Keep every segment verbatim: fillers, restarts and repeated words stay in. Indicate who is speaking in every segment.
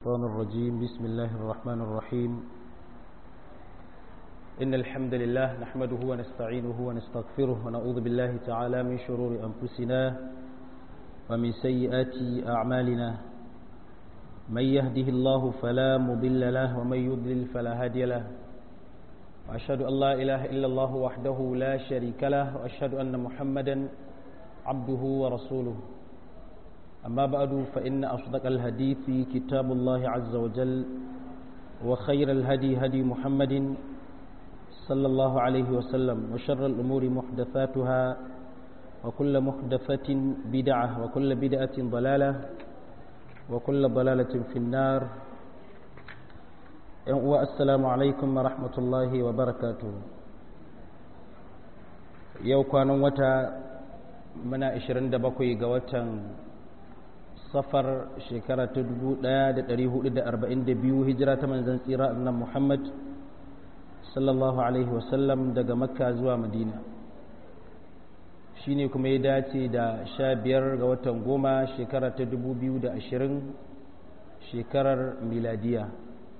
Speaker 1: الشيطان الرجيم بسم الله الرحمن الرحيم إن الحمد لله نحمده ونستعينه ونستغفره ونعوذ بالله تعالى من شرور أنفسنا ومن سيئات أعمالنا من يهده الله فلا مضل له ومن يضلل فلا هادي له وأشهد أن لا إله إلا الله وحده لا شريك له وأشهد أن محمدا عبده ورسوله أما بعد فإن أصدق الحديث كتاب الله عز وجل وخير الهدي هدي محمد صلى الله عليه وسلم وشر الأمور محدثاتها وكل محدثة بدعة وكل بدعة ضلالة وكل ضلالة في النار والسلام عليكم ورحمة الله وبركاته يو كانوا وتا منا عشرين دبقوا قوتا safar shekara ta dubu ɗaya da ɗari hudu da arba'in da biyu hijira ta manzan tsira annan Muhammad sallallahu alaihi wasallam daga makka zuwa madina shine kuma ya dace da sha biyar ga watan goma shekara ta dubu biyu da ashirin shekarar miladiya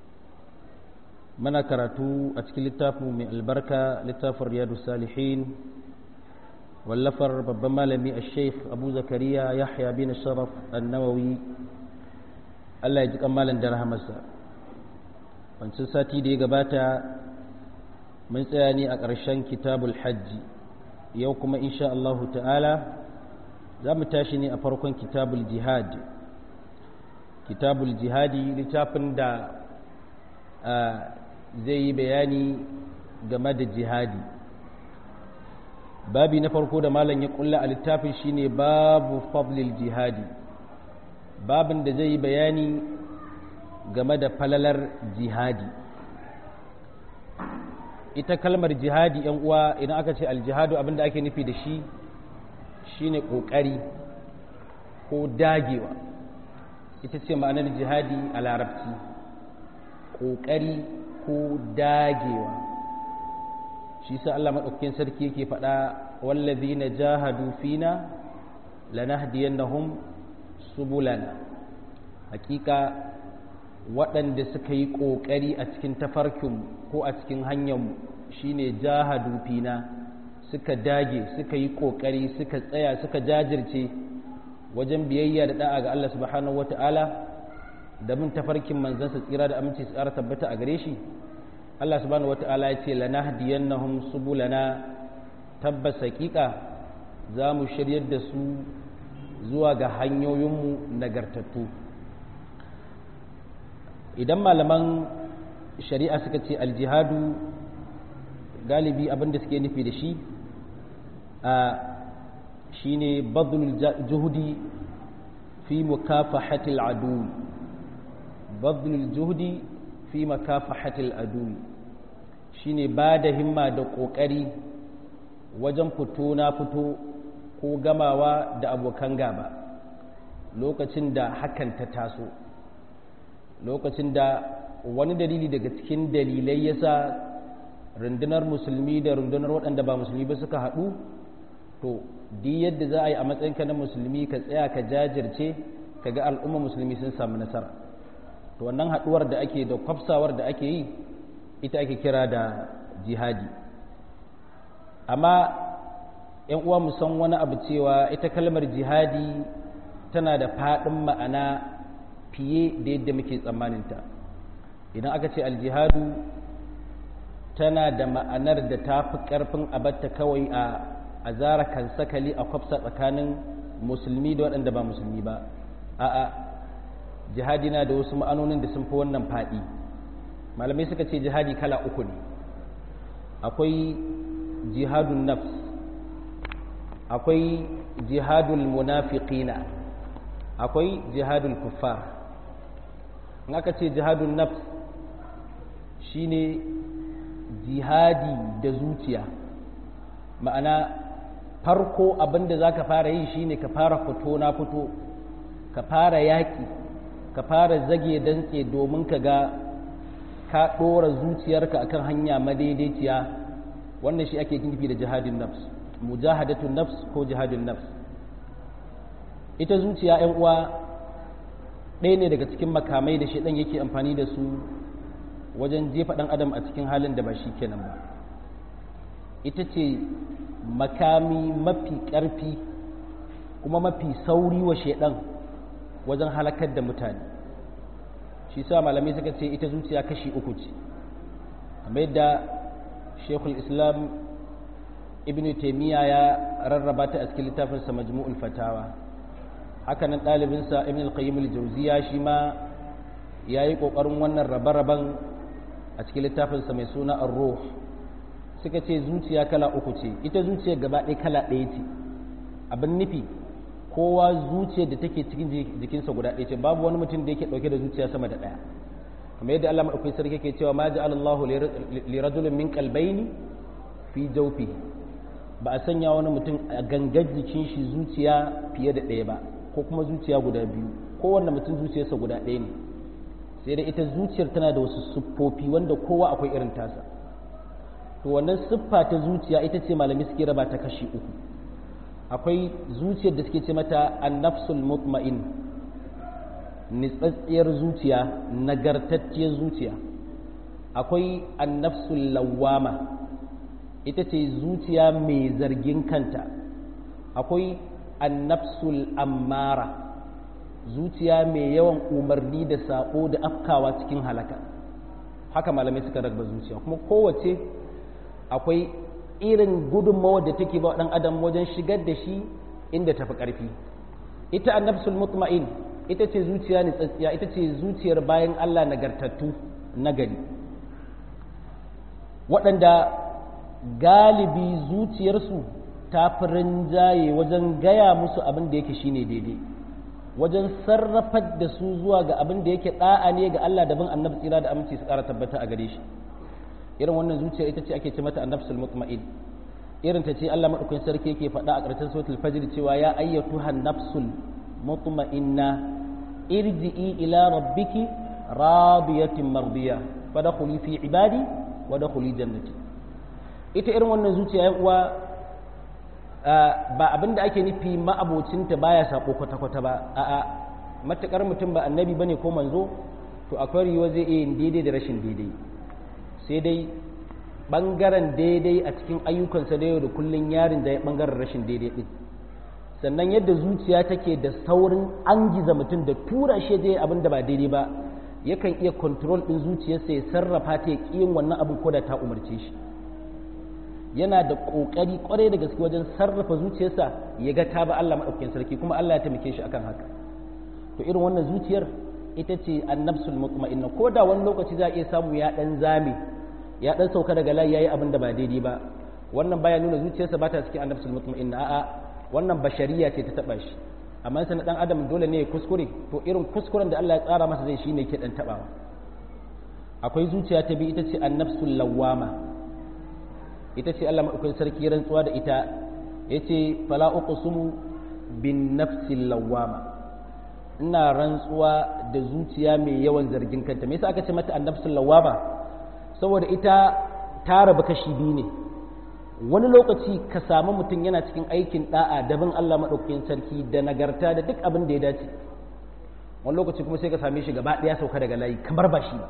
Speaker 1: mana karatu a cikin littafin mai albarka littafin riyadu salihin wallafar babban malami a sheikh abu zakariya yahya bin sharaf annawawi Allah ya ji kammalan da rahamarsa wancan sati da ya gabata mun tsaya ne a ƙarshen kitabul hajji yau kuma insha Allahu ta'ala za mu tashi ne a farkon kitabul jihad kitabul jihadi littafin da zai yi bayani game da jihadi babi na farko da malam ya kulla a littafin shine babu fadlil jihadi babin da zai yi bayani game da falalar jihadi ita kalmar jihadi yan uwa idan aka ce aljihadu abinda ake nufi da shi shine kokari ko dagewa ita ce ma'anar jihadi a larabci kokari ko dagewa shi sa Allah madaukakin sarki yake faɗa wallazina jahadu fina lanahdiyannahum subulana hakika waɗanda suka yi ƙoƙari a cikin tafarkin ko a cikin hanyar shine jahadu fina suka dage suka yi ƙoƙari suka tsaya suka jajirce wajen biyayya da da'a ga Allah subhanahu wata'ala da bin tafarkin manzansa tsira da aminci su ƙara tabbata a gare shi Allah subhanahu wata'ala ya ce lanahdiyannahum subulana tabbas haqiqa za mu shiryar da su zuwa ga hanyoyinmu nagartattu idan malaman shari'a suka ce aljihadu galibi abinda suke nufi da shi a shine badlul juhudi fi mukafahatil adu badlul juhudi fi makafahatil adu shine ba da himma da ƙoƙari wajen fito na fito ko gamawa da abokan gaba lokacin da hakan ta taso lokacin da wani dalili daga cikin dalilai yasa rundunar musulmi da rundunar waɗanda ba musulmi ba suka haɗu to di yadda za a yi a matsayinka na musulmi ka tsaya ka jajirce ka ga al'umma musulmi sun samu nasara to wannan haɗuwar da ake da kwafsawar da ake yi ita ake kira da jihadi amma yan uwa mu san wani abu cewa ita kalmar jihadi tana da faɗin ma'ana fiye da yadda muke tsammaninta idan aka ce aljihadu tana da ma'anar da ta fi ƙarfin abatta kawai a a zara kan sakali a kwafsa tsakanin musulmi da waɗanda ba musulmi ba a'a jihadi na da wasu ma'anonin da sun fi wannan faɗi malamai suka ce jihadi kala uku ne akwai jihadun nafs akwai jihadul munafiqina akwai jihadul kuffar in aka ce jihadun nafs shine jihadi da zuciya ma'ana farko abinda zaka fara yi shine ka fara fito na fito ka fara yaki ka fara zage dantse domin ka ga ka ɗora zuciyarka akan hanya madaidaiciya wannan shi ake nufi da jihadin nafs mujahadatun nafs ko jihadin nafs ita zuciya 'yan uwa ɗaya ne daga cikin makamai da shaidan yake amfani da su wajen jefa ɗan adam a cikin halin da ba shi kenan ba. Ita ce makami mafi ƙarfi kuma mafi sauri wa shaidan wajen halakar da mutane. Shi sa malamai suka ce ita zuciya kashi uku ce, kamar yadda Sheikhul Islam Ibn Taymiyyah ya rarraba ta a cikin littafinsa Majmu'ul Fatawa. Haka nan ɗalibinsa Ibn al-Qayyim al-Jawziyya shi ma yayi kokarin wannan rabe-raben a cikin littafinsa mai suna Ar-Ruh. Suka ce zuciya kala uku ce, ita zuciya gaba ɗaya kala ɗaya ce. Abin nufi kowa zuciyar da take cikin jikinsa guda ɗaya ce, babu wani mutum da yake ɗauke da zuciya sama da ɗaya. Kamar yadda Allah madaukakin sarki yake cewa ma ja'ala Allahu li rajulin min qalbayni fi jawfi, ba a sanya wani mutum a gangar jikin shi zuciya fiye da ɗaya ba, ko kuma zuciya guda biyu, kowanne mutum zuciyarsa guda ɗaya ne. Sai dai ita zuciyar tana da wasu siffofi wanda kowa akwai irin tasa. To wannan siffa ta zuciya ita ce malami suke raba ta kashi uku. Akwai zuciyar da suke ce mata an-nafsul mutma'in, nitsatsiyar zuciya, nagartacciyar zuciya. Akwai an-nafsul lawwama, ita ce zuciya mai zargin kanta. Akwai an-nafsul ammara, zuciya mai yawan umarni da sako da afkawa cikin halaka. Haka malamai suka raba zuciya, kuma kowace akwai irin gudunmawar da take ba ɗan adam wajen shigar da shi inda tafi ƙarfi. Ita annafsul mutma'in ita ce zuciya ne tsatsiya, ita ce zuciyar bayan Allah nagartattu nagari, waɗanda galibi zuciyarsu ta fi rinjaye wajen gaya musu abin da yake shine daidai, wajen sarrafar da su zuwa ga abin da yake ɗa'a ne ga Allah da bin annabi tsira da aminci su ƙara tabbata a gare shi. Irin wannan zuciya ita ce ake ce mata annafsul mutma'in. Irin ta ce Allah madaukakin sarki yake faɗa a ƙarshen suratul fajr cewa ya ayyatuhan nafsul mutma'inna irji'i ila rabbiki radiyatin mardiya fadkhuli fi ibadi wa dakhuli jannati. Ita irin wannan zuciya ya uwa ba abinda ake nufi ma'abocinta baya sako kwata-kwata ba, a'a matakar mutum ba annabi bane ko manzo, to akwai riwa zai iya yin daidai da rashin daidai. Sai dai ɓangaren daidai a cikin ayyukansa da yau da kullum yarin da ya ɓangaren rashin daidai ɗin. Sannan yadda zuciya take da saurin an giza mutum da tura shi je abin da ba daidai ba, yakan iya kontrol ɗin zuciyarsa ya sarrafa ta ya ƙiyin wannan abin ko da ta umarce shi. Yana da ƙoƙari ƙwarai da gaske wajen sarrafa zuciyarsa ya ga ta ba Allah maɗaukakin sarki, kuma Allah ya taimake shi akan haka. To irin wannan zuciyar ita ce annabsul mutma'inna, ko da wani lokaci za a iya samu ya ɗan zame, ya dan sauka daga layi yayi abin da ba daidai ba, wannan baya nuna zuciyarsa ba ta cikin annabsul mutma'inna, a'a wannan bashariya ce ta taba shi. Amma sai dan adam dole ne ya kuskure, to irin kuskuren da Allah ya tsara masa zai shine ke dan tabawa. Akwai zuciya ta bi ita ce annafsul lawwama, ita ce Allah madaukakin sarki rantsuwa da ita yace fala uqsimu bin nafsil lawwama, ina rantsuwa da zuciya mai yawan zargin kanta. Me yasa aka ce mata annafsul lawwama? Saboda ita ta rabu kashi biyu ne. Wani lokaci ka samu mutum yana cikin aikin da'a da bin Allah maɗaukakin sarki da nagarta da duk abin da ya dace, wani lokaci kuma sai ka same shi gaba ɗaya sauka daga layi kamar ba shi ba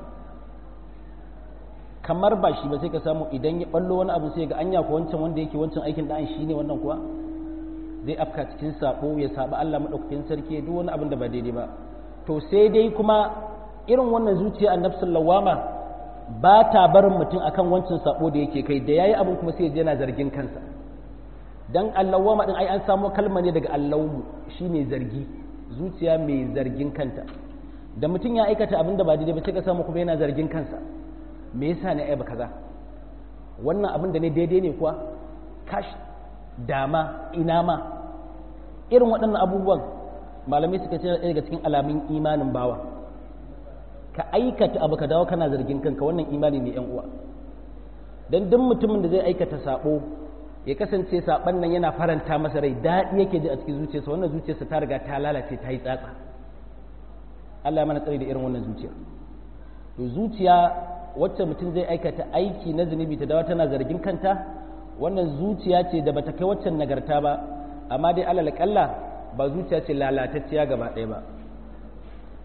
Speaker 1: kamar ba shi ba sai ka samu idan ya ɓallo wani abu sai ga anya ko wancan wanda yake wancan aikin da'an shi ne wannan kuwa, zai afka cikin sabo ya saba Allah maɗaukakin sarki duk wani abin da ba daidai ba. To sai dai kuma irin wannan zuciya annafsul lawama ba ta barin mutum akan wancan sabo da yake kai, da yayi abin kuma sai ya yana zargin kansa. Dan allawama din ai an samu kalma ne daga allawmu, shine zargi, zuciya mai zargin kanta. Da mutum ya aikata abin da ba daidai ba sai ka samu kuma yana zargin kansa, me yasa ne ai ba kaza, wannan abin da ne daidai ne kuwa, kash dama ina ma. Irin waɗannan abubuwan malamai suka ce daga cikin alamun imanin bawa. Ka aikata abu ka dawo kana zargin kanka, wannan imani ne yan uwa. Dan duk mutumin da zai aikata sabo ya kasance saban nan yana faranta masa rai, daɗi yake ji a cikin zuciyarsa, wannan zuciyarsa ta riga ta lalace ta yi tsatsa. Allah ya mana tsari da irin wannan zuciya. To zuciya wacce mutum zai aikata aiki na zunubi ta dawo tana zargin kanta, wannan zuciya ce da bata kai waccan nagarta ba, amma dai alal kalla ba zuciya ce lalatacciya gaba ɗaya ba.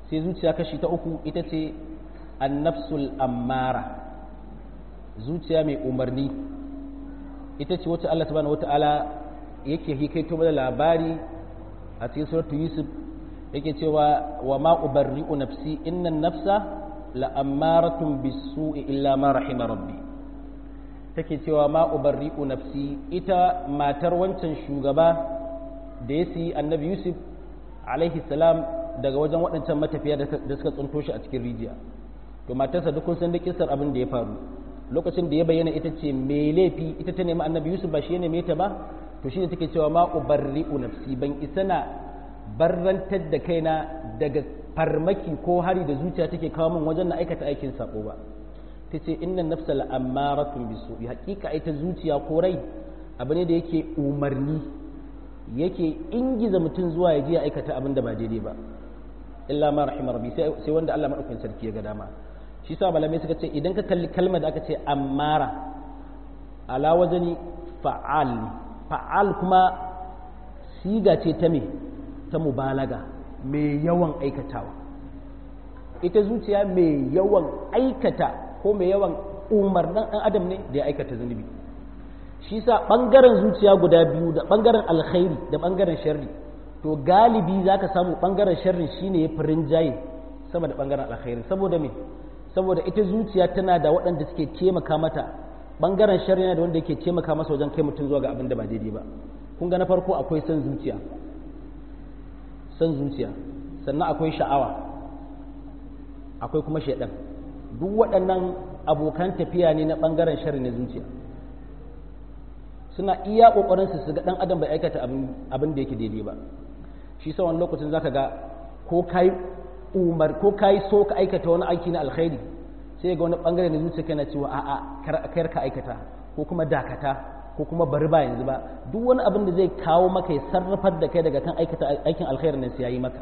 Speaker 1: sai zuciya kashi ta uku ita ce annafsul ammara, zuciya mai umarni, ita ce wacce Allah subhanahu wata'ala yake hikaito mana labari a cikin suratul Yusuf, yake cewa wa ma ubarri'u nafsi innan nafsa la'ammaratun bisu'i illa ma rahima rabbi, take cewa ma ubarri'u nafsi, ita matar wancan shugaba da ya siyi annabi Yusuf alaihi salam daga wajen waɗancan matafiya da suka tsunto shi a cikin rijiya. To matarsa duk kun san da kissar abin da ya faru lokacin da ya bayyana ita ce mai laifi, ita ta nemi annabi Yusuf ba shi ya neme ta ba, to shine take cewa ma ubarri'u nafsi, ban isa na barrantar da kaina daga farmaki ko hari da zuciya take kawo min wajen na aikata aikin sako ba. Ta ce innan nafsa la'ammaratun bisu'i, hakika ita zuciya ko rai abu ne da yake umarni, yake ingiza mutum zuwa ya je ya aikata abin da ba daidai ba, illa ma rahima rabbi, sai wanda Allah madaukakin sarki ya ga dama. Shi sa malamai suka ce idan ka kalli kalmar da aka ce ammara ala wazani fa'al, fa'al kuma siga ce ta me ta mubalaga, mai yawan aikatawa. Ita zuciya mai yawan aikata ko mai yawan umarnin ɗan adam ne da ya aikata zunubi. Shi sa ɓangaren zuciya guda biyu da ɓangaren alkhairi da ɓangaren sharri, to galibi za ka samu ɓangaren sharri shine ya fi rinjaye sama da ɓangaren alkhairi. Saboda me? Saboda ita zuciya tana da waɗanda suke taimaka mata, ɓangaren sharri yana da wanda yake taimaka masa wajen kai mutum zuwa ga abin da ba daidai ba. Kun ga na farko akwai son zuciya, son zuciya, sannan akwai sha'awa, akwai kuma shaidan. Duk waɗannan abokan tafiya ne na ɓangaren sharri na zuciya, suna iya ƙoƙarinsu su ga ɗan adam bai aikata abin da yake daidai ba. Shi sa wani lokacin zaka ga ko kai umar ko kai so ka aikata wani aiki na alkhairi, sai ga wani ɓangare na zuciya kana cewa a'a kar ka aikata, ko kuma dakata, ko kuma bari ba yanzu ba. Duk wani abin da zai kawo maka ya sarrafar da kai daga kan aikata aikin alkhairin nan sai yayi maka.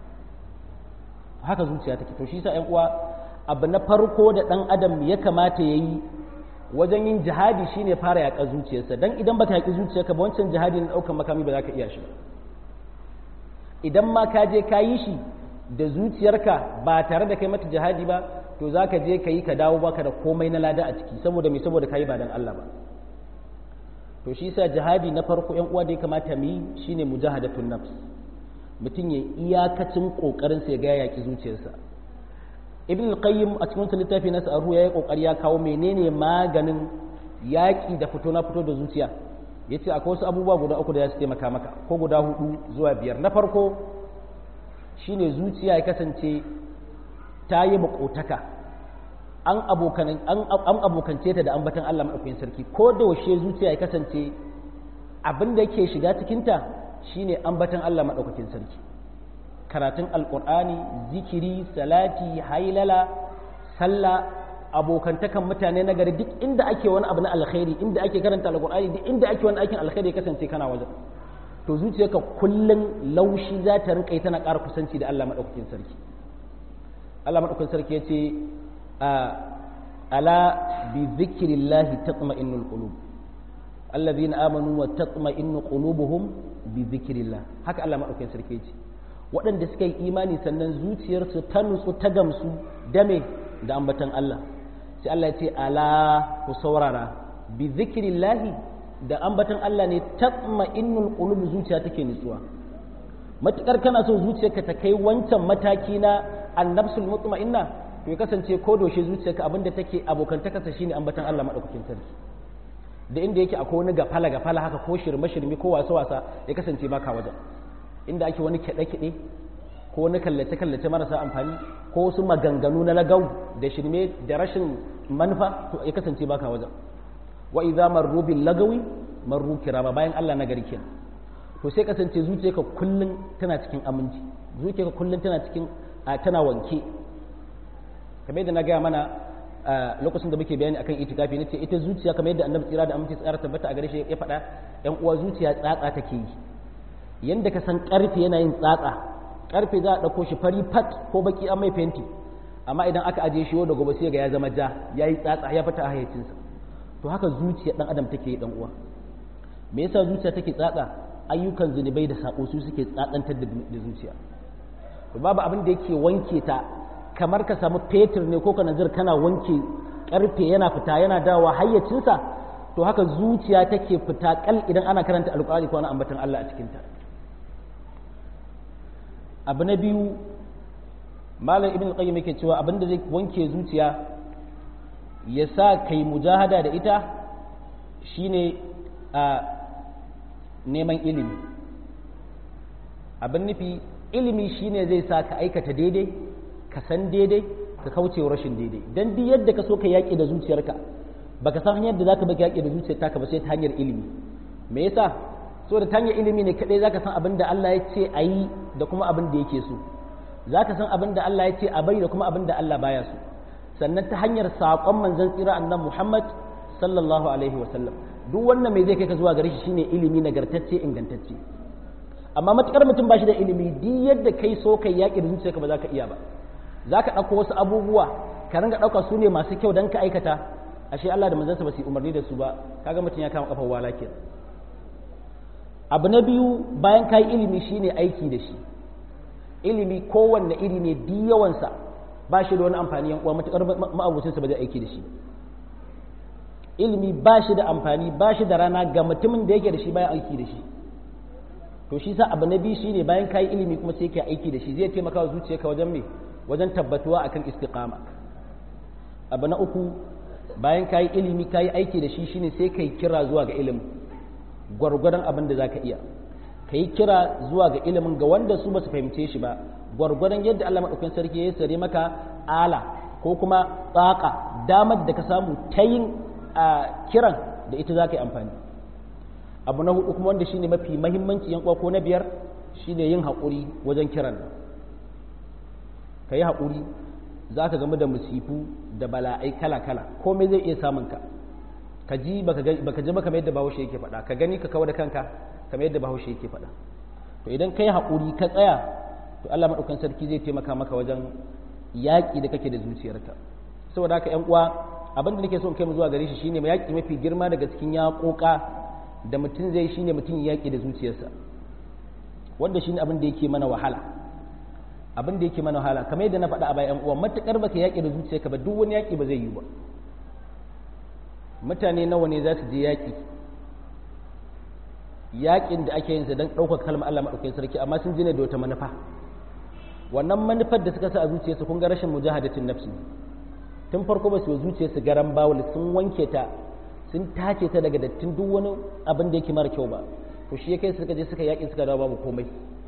Speaker 1: Haka zuciya take. To shi sa ƴan uwa, abu na farko da ɗan adam ya kamata ya yi wajen yin jihadi shine fara yaƙa zuciyarsa, dan idan baka yaƙi zuciyarka ba wancan jihadi na ɗaukar makami ba za ka iya shi ba. Idan ma ka je ka yi shi da zuciyarka ba tare da kai mata jihadi ba, to za ka je ka yi ka dawo baka da komai na lada a ciki, saboda me? Saboda ka yi ba dan Allah ba. To shi sa jihadi na farko ƴan uwa da ya kamata mu yi shine mujahadatun nafs, mutum ya iyakacin kokarin sa ya ga yaƙi zuciyarsa. Ibn al-Qayyim a cikin littafi na Sa'aru ya yi kokari ya kawo menene maganin yaƙi da fito na fito da zuciya. Yace akwai wasu abubuwa guda uku da ya su taimaka maka, ko guda hudu zuwa biyar. Na farko shine zuciya ya kasance ta yi makotaka, an abokan an abokance ta da ambatan Allah madaukakin sarki. Ko da washe zuciya ya kasance abin da yake shiga cikin ta shine ambatan Allah madaukakin sarki, karatun alkur'ani, zikiri, salati, hailala, sallah, abokantakan mutane na gari. Duk inda ake wani abu na alkhairi, inda ake karanta alkur'ani, duk inda ake wani aikin alkhairi ya kasance kana wajen, to zuciyarka kullun laushi za ta rinka yi tana ƙara kusanci da Allah madaukakin sarki. Allah madaukakin sarki ya ce ala bi zikrillahi tatma'innul qulub, alladhina amanu wa tatma'innu qulubuhum bi zikrillah. Haka Allah madaukakin sarki ya ce waɗanda suka yi imani sannan zuciyarsu ta nutsu ta gamsu dame da ambatan Allah. Sai Allah ya ce ala ku saurara, bi zikrillahi, da ambatan Allah ne tatma'innul qulub, zuciya take nutsuwa. Matukar kana so zuciyarka ta kai wancan mataki na annabsul mutma'inna, to ya kasance ko doshe zuciyarka abinda take abokantakarsa shine ambatan Allah madaukakin sarki. Da inda yake akwai wani gafala gafala haka ko shirme shirme ko wasa wasa, ya kasance baka wajen. Inda ake wani kiɗe-kiɗe ko wani kallace-kallace marasa amfani ko wasu maganganu na lagau da shirme da rashin manufa, to ya kasance baka wajen. Wa idza marru bil lagawi marru kirama, bayan Allah na gari kenan. To sai kasance zuciyarka kullun tana cikin aminci, zuciyarka kullun tana cikin tana wanke. Kamar yadda na gaya mana lokacin da muke bayani akan itikafi, nace ita zuciya kamar yadda Annabi tsira da aminci tsara tabbata a gare shi ya faɗa, ƴan uwa, zuciya tsatsa take yi. Yanda ka san karfe yana yin tsatsa, karfe za a ɗauko shi fari fat ko baki an mai fenti, amma idan aka ajiye shi da gobe sai ga ya zama ja, ya yi tsatsa, ya fita a hayyacinsa. To haka zuciya ɗan adam take yi ɗan uwa. Me yasa zuciya take tsatsa? Ayyukan zunubai da sako su suke tsatsantar da zuciya. to babu abin da yake wanke ta kamar ka samu fetur ne ko kananzir kana wanke karfe yana fita yana dawowa hayyacinsa, to haka zuciya take fita kal idan ana karanta alkur'ani ko ana ambatan Allah a cikinta. Abu na biyu, malam ibn qayyim yake cewa abin da zai wanke zuciya ya sa kai mujahada da ita shine a neman ilimi. Abin nufi ilimi shine zai sa ka aikata daidai, ka san daidai, ka kauce wa rashin daidai. Dan duk yadda ka so ka yaƙi da zuciyarka baka san hanyar da zaka baka yaƙi da zuciyarka ba sai ta hanyar ilimi. Me yasa? So da ta hanyar ilimi ne kadai zaka san abin da Allah ya ce a yi da kuma abin da yake so. Zaka san abin da Allah ya ce a bari da kuma abin da Allah baya so. Sannan ta hanyar saƙon manzon tsira annabi Muhammad sallallahu alaihi wasallam. Duk wannan mai zai kai ka zuwa gare shi shine ilimi nagartacce ingantacce. Amma matukar mutum ba shi da ilimi duk yadda kai so kai yaƙi da zuciyarka ba za ka iya ba. Za ka ɗauko wasu abubuwa ka ringa ɗauka su ne masu kyau don ka aikata, ashe Allah da manzansa ba su yi umarni da su ba, kaga mutum ya kama kafar wala kenan. Abu na biyu bayan ka yi ilimi shine aiki da shi. Ilimi kowanne iri ne duk yawansa ba shi da wani amfani yan uwa matukar ma'abucinsa ba zai aiki da shi. Ilimi ba shi da amfani ba shi da rana ga mutumin da yake da shi bayan aiki da shi. To shi sa abu na biyu shine bayan ka yi ilimi kuma sai ka aiki da shi, zai taimaka wa zuciyarka wajen me wajen tabbatuwa akan istiqama. Abu na uku bayan ka yi ilimi ka yi aiki da shi shine sai ka yi kira zuwa ga ilimin gwargwadon abin da za ka iya. Ka yi kira zuwa ga ilimin ga wanda su ba su fahimce shi ba gwargwadon yadda Allah maɗaukakin sarki ya sare maka ala ko kuma tsaka damar da ka samu ta yin kiran da ita za ka yi amfani. Abu na hudu kuma wanda shine mafi mahimmanci yan ko na biyar shine yin haƙuri wajen kiran. Ka yi haƙuri za ka gamu da musifu da bala'ai kala-kala komai zai iya samun ka ka ji baka ji ba kamar yadda bahaushe yake faɗa, ka gani ka kawo da kanka kamar yadda bahaushe yake faɗa. To idan ka yi haƙuri ka tsaya to Allah maɗaukan sarki zai taimaka maka wajen yaƙi da kake da zuciyarka. Saboda haka ƴan uwa abin da nake so in kai mu zuwa gare shi shine yaƙi mafi girma daga cikin yaƙoƙa da mutum zai shine mutum yaƙi da zuciyarsa, wanda shine abin da yake mana wahala. Abin da yake mana wahala kamar yadda na faɗa a bayan uwa matuƙar baka yaƙi da zuciyarka ba duk wani yaƙi ba zai yi ba. Mutane nawa ne za su je yaƙi yaƙin da ake yin sa don ɗaukar kalmar Allah maɗaukakin sarki amma sun je ne da wata manufa. Wannan manufar da suka sa a zuciyarsu kun ga rashin mujahadatin nafsi. Tun farko ba su zuciyarsu garan bawul sun wanke ta sun tace ta daga dattin duk wani abin da yake mara kyau ba. To shi ya kai suka je suka yaƙi suka dawo babu komai.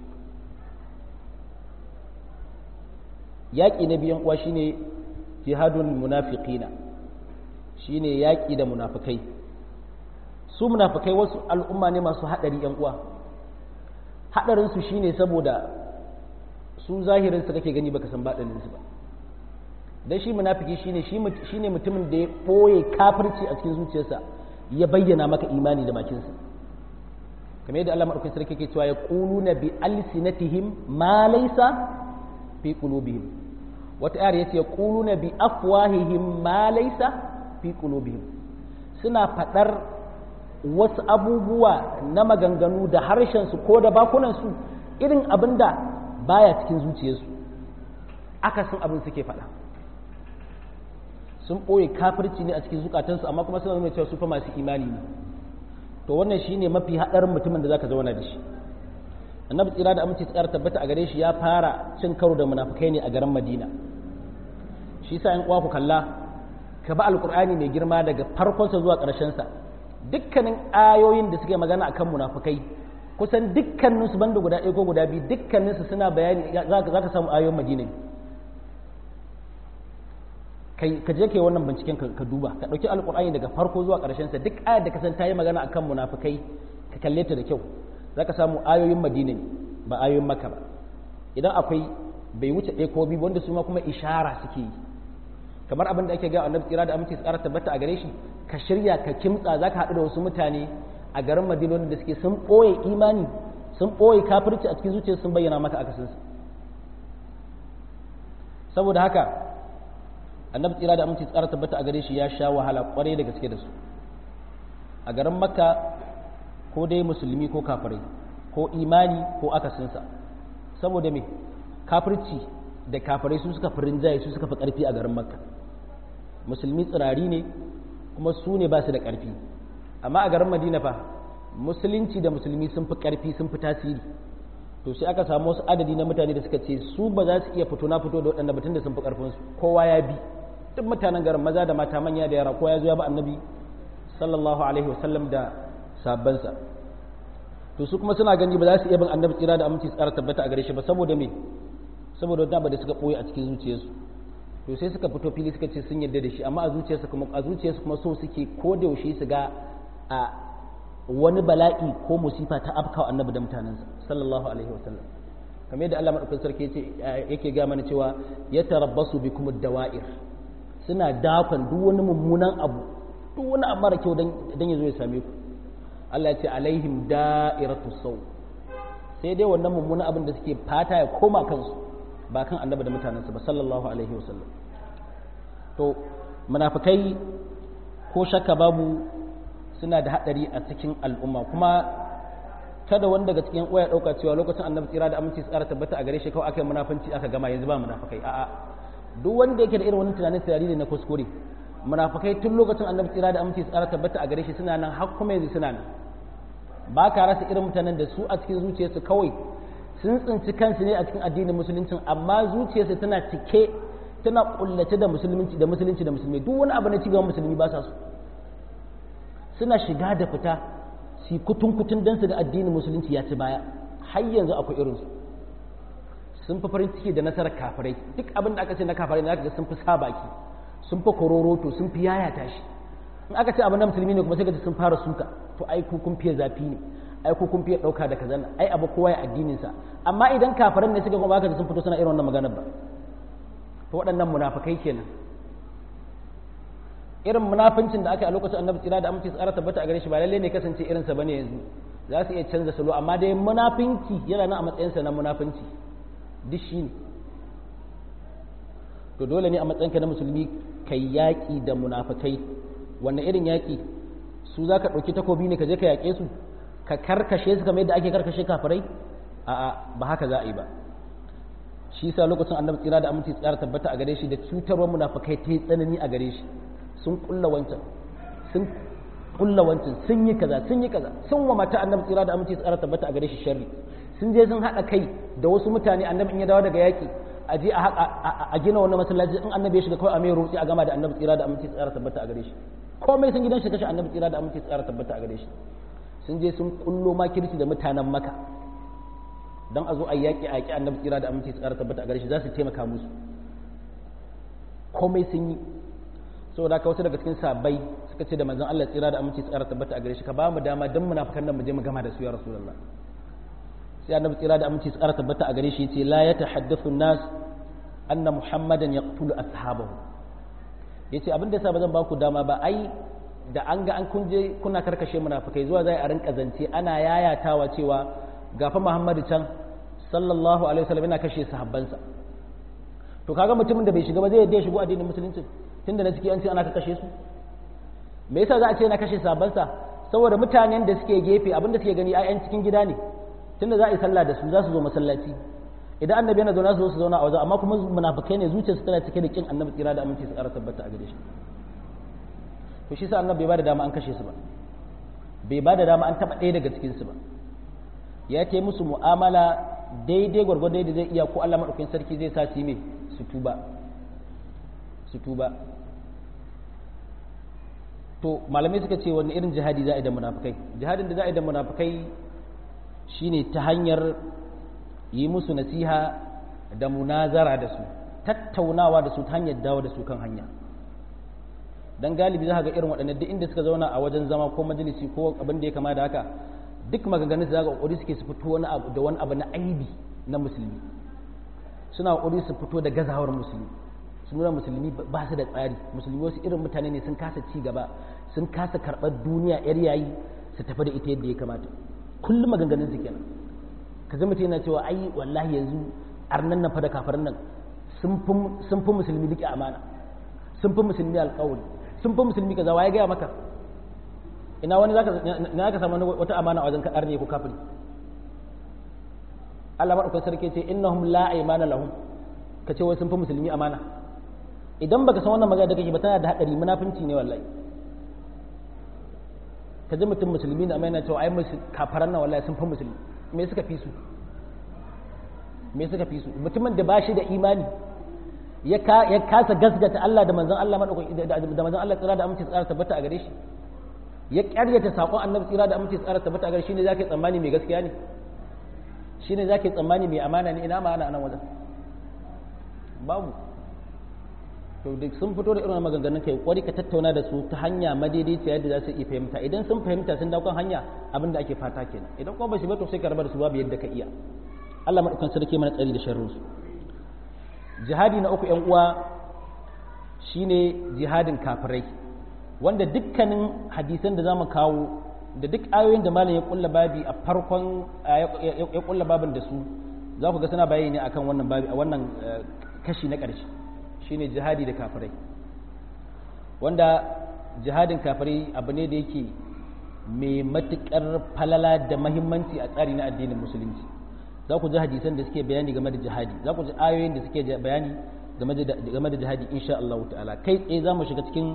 Speaker 1: Yaƙi na biyan uwa shine jihadul munafiqina, shine yaƙi da munafikai. Su munafikai wasu al'umma ne masu haɗari yan uwa. Haɗarin su shine saboda su zahirin su kake gani baka san baɗinin su ba. Dan shi munafiki shine shine mutumin da ya boye kafirci a cikin zuciyarsa ya bayyana maka imani da bakinsa. Kamar yadda Allah madaukakin sarki yake cewa yaquluna bi alsinatihim ma laysa fi qulubihim. Wata ayar yace yaquluna bi afwahihim ma laysa fi qulubihim. Suna fadar wasu abubuwa na maganganu da harshen su ko da bakunan su irin abinda baya cikin zuciyarsu. Akasin abin suke fada. Sun boye kafirci ne a cikin zukatansu amma kuma suna nuna cewa su fa masu imani ne. To wannan shine mafi hadarin mutumin da zaka zauna da shi. Annabi tsira da aminci tsara tabbata a gare shi ya fara cin karo da munafikai ne a garin Madina. Shi yasa in uwa ku kalla ka ba alqur'ani mai girma daga farkon sa zuwa ƙarshen sa dukkanin ayoyin da suke magana akan munafikai kusan dukkanin su banda guda ɗaya ko guda biyu dukkanin su suna bayani zaka zaka samu ayoyin Madina. Kai ka je kai wannan binciken ka duba ka dauki alqur'ani daga farko zuwa ƙarshen sa duk ayar da ka san ta yi magana akan munafikai ka kalle ta da kyau zaka samu ayoyin Madina ba ayoyin Makka ba. Idan akwai bai wuce ɗaya ko biyu wanda su ma kuma ishara suke yi kamar abin da ake ga Annabi tsira da aminci tsara tabbata a gare shi ka shirya ka kimtsa zaka haɗu da wasu mutane a garin Madina wanda suke sun ɓoye imani sun ɓoye kafirci a cikin zuciyarsu sun bayyana maka akasinsu. Saboda haka Annabi tsira da aminci tsara tabbata a gare shi ya sha wahala kwarai da gaske da su a garin Makka ko dai musulmi ko kafirai ko imani ko akasinsa. Saboda me kafirci da kafirai su suka fi rinjaye su suka fi ƙarfi a garin makka musulmi tsirari ne kuma su ne ba su da ƙarfi amma a garin madina fa musulunci da musulmi sun fi ƙarfi sun fi tasiri to sai aka samu wasu adadi na mutane da suka ce su ba za su iya fito na fito da waɗanda batun da sun fi ƙarfinsu kowa ya bi duk mutanen garin maza da mata manya da yara kowa ya zo ya bi annabi sallallahu alaihi wasallam da sabbansa to su kuma suna gani ba za su iya bin annabi tsira da aminci tsara tabbata a gare shi ba saboda me saboda wanda ba da suka ɓoye a cikin zuciyarsu to sai suka fito fili suka ce sun yarda da shi amma a zuciyarsu kuma a zuciyarsu kuma so suke ko da yaushe su ga a wani bala'i ko musifa ta afkawa annabi da mutanensa sallallahu alaihi wasallam kamar yadda Allah madaukakin sarki yace yake ga mana cewa ya tarabbasu bikum ad-dawa'ir suna dakon duk wani mummunan abu duk wani abu mara kyau dan dan yazo ya same ku Allah ya ce alaihim da'iratus saw sai dai wannan mummunan abin da suke fata ya koma kansu ba kan annabi da mutanensa ba sallallahu alaihi wasallam to munafikai ko shakka babu suna da hadari a cikin al'umma kuma kada wanda daga cikin uwa ya dauka cewa lokacin annabi tsira da aminci tsara tabbata a gare shi kawai aka yi munafanci aka gama yanzu ba munafikai a'a duk wanda yake da irin wannan tunanin tsari ne na kuskure munafikai tun lokacin annabi tsira da aminci tsara tabbata a gare shi suna nan har kuma yanzu suna nan ba ka rasa irin mutanen da su a cikin zuciyarsu kawai sun tsinci kansu ne a cikin addinin musulunci amma zuciyarsu tana cike tana kullace da musulunci da musulunci da musulmi duk wani abu na cigaban musulmi ba sa su suna shiga da fita su kutun kutun dan su ga addinin musulunci ya ci baya har yanzu akwai irinsu sun fi farin ciki da nasarar kafirai duk abin da aka ce na kafirai ne ga sun fi sa baki sun fi kororoto sun fi yayata shi in aka ce abin da musulmi ne kuma sai ga sun fara suka to ai ku kun fiye zafi ne ai ku kun fiye dauka da kazan ai abu kowa ya addinin sa amma idan kafiran ne suka kuma aka sun fito suna irin wannan maganar ba to waɗannan munafikai kenan irin munafincin da aka yi a lokacin annabi tsira da aminci tsara tabbata a gare shi ba lalle ne kasance irin sa bane yanzu za su iya canza salo amma dai munafinci yana nan a matsayin sa na munafinci duk shi ne to dole ne a matsayinka na musulmi kai yaƙi da munafikai wannan irin yaƙi su za ka ɗauki takobi ne ka je ka yaƙe su ka karkashe su kamar yadda ake karkashe kafirai a'a ba haka za a yi ba shi sa lokacin annabi tsira da aminci tsara tabbata a gare shi da cutarwar munafikai ta yi tsanani a gare shi sun kulla wancan sun kulla wancan sun yi kaza sun yi kaza sun wa mata annabi tsira da aminci tsara tabbata a gare shi sharri sun je sun haɗa kai da wasu mutane annabi in ya dawo daga yaƙi a je a gina wani masallaci in annabi ya shiga kawai a mai rotsi a gama da annabi tsira da aminci tsara tabbata a gare shi komai sun gidan shi kashe annabi tsira da aminci tsara tabbata a gare shi sun je sun kullo makirci da mutanen maka don a zo a yaƙi a yaƙi annabi tsira da aminci tsara tabbata a gare shi za su taimaka musu komai sun yi saboda haka wasu daga cikin sabai suka ce da manzon Allah tsira da aminci tsara tabbata a gare shi ka ba mu dama don munafikan nan mu je mu gama da su ya rasulullah sai annabi tsira da aminci tsara tabbata a gare shi yace la yatahaddathu an-nas anna muhammadan yaqtulu ashabahu yace abinda yasa bazan ba ku dama ba ai da an ga an kunje kuna karkashe munafikai zuwa zai a rinka zance ana yayatawa cewa gafa muhammadu can sallallahu alaihi wasallam yana kashe sahabbansa to kaga mutumin da bai shiga ba zai yadda ya shigo addinin musulunci tunda na ciki an ce ana ka kashe su me yasa za a ce yana kashe sahabbansa saboda mutanen da suke gefe abinda suke gani ayyan cikin gida ne tunda za a yi sallah da su za su zo masallaci idan annabi yana zauna su zo su zauna a waje amma kuma munafikai ne zuciyarsu tana cike da kin annabi tsira da aminci su ƙara tabbata a gare shi to shi sa annabi bai ba da dama an kashe su ba bai ba da dama an taba ɗaya daga cikin su ba ya ce musu mu'amala daidai gwargwado da zai iya ko Allah madaukakin sarki zai sa su me su tuba su tuba to malamai suka ce wani irin jihadi za a yi da munafikai jihadin da za a yi da munafikai shine ta hanyar yi musu nasiha da munazara da su tattaunawa da su ta hanyar dawo da su kan hanya dan galibi za ka ga irin waɗannan duk inda suka zauna a wajen zama ko majalisi ko abin da ya kama da haka duk maganganun su za ga kokari suke su fito wani abu da wani abu na aibi na musulmi suna kokari su fito da gazawar musulmi su nuna musulmi ba su da tsari musulmi wasu irin mutane ne sun kasa ci gaba sun kasa karɓar duniya yar yayi su tafi da ita yadda ya kamata kullum maganganun su kenan ka zama mutum yana cewa ai wallahi yanzu arnan nan fa da kafarin nan sun fi musulmi duke amana sun fi musulmi alƙawari sun fi musulmi kaza waye gaya maka ina wani zaka ina ka samu wata amana a wajen arne ko kafiri Allah madaukakin sarki ce innahum la aymana lahum ka ce wai sun fi musulmi amana idan baka san wannan magana da kake ba tana da hadari munafinci ne wallahi ka ji mutum musulmi ne amma yana cewa ai kafaran nan wallahi sun fi musulmi me suka fi su me suka fi su mutumin da ba shi da imani ya kasa gasgata Allah da manzon Allah madaukaki da manzon Allah tsira da aminci tsara tabbata a gare shi ya ƙaryata saƙon annabi tsira da aminci tsara tabbata a gare shi ne zaka tsammani mai gaskiya ne shine zaka tsammani mai amana ne ina amana anan wajen babu to duk sun fito da irin maganganun kai kwari ka tattauna da su ta hanya madaidaiciya yadda za su iya fahimta idan sun fahimta sun dawo kan hanya abinda ake fata kenan idan kuma ba shi ba to sai ka rabar da su babu yadda ka iya Allah madaukakin sarki mana tsari da sharrin su jihadi na uku yan uwa shine jihadin kafirai wanda dukkanin hadisan da zamu kawo da duk ayoyin da malam ya kulla babi a farkon ya kulla babin da su za ku ga suna bayani akan wannan babi a wannan kashi na ƙarshe shine jihadi da kafirai wanda jihadin kafirai abu ne da yake mai matuƙar falala da mahimmanci a tsari na addinin musulunci za ku ji hadisan da suke bayani game da jihadi za ku ji ayoyin da suke bayani game da jihadi insha Allah ta'ala kai tsaye za mu shiga cikin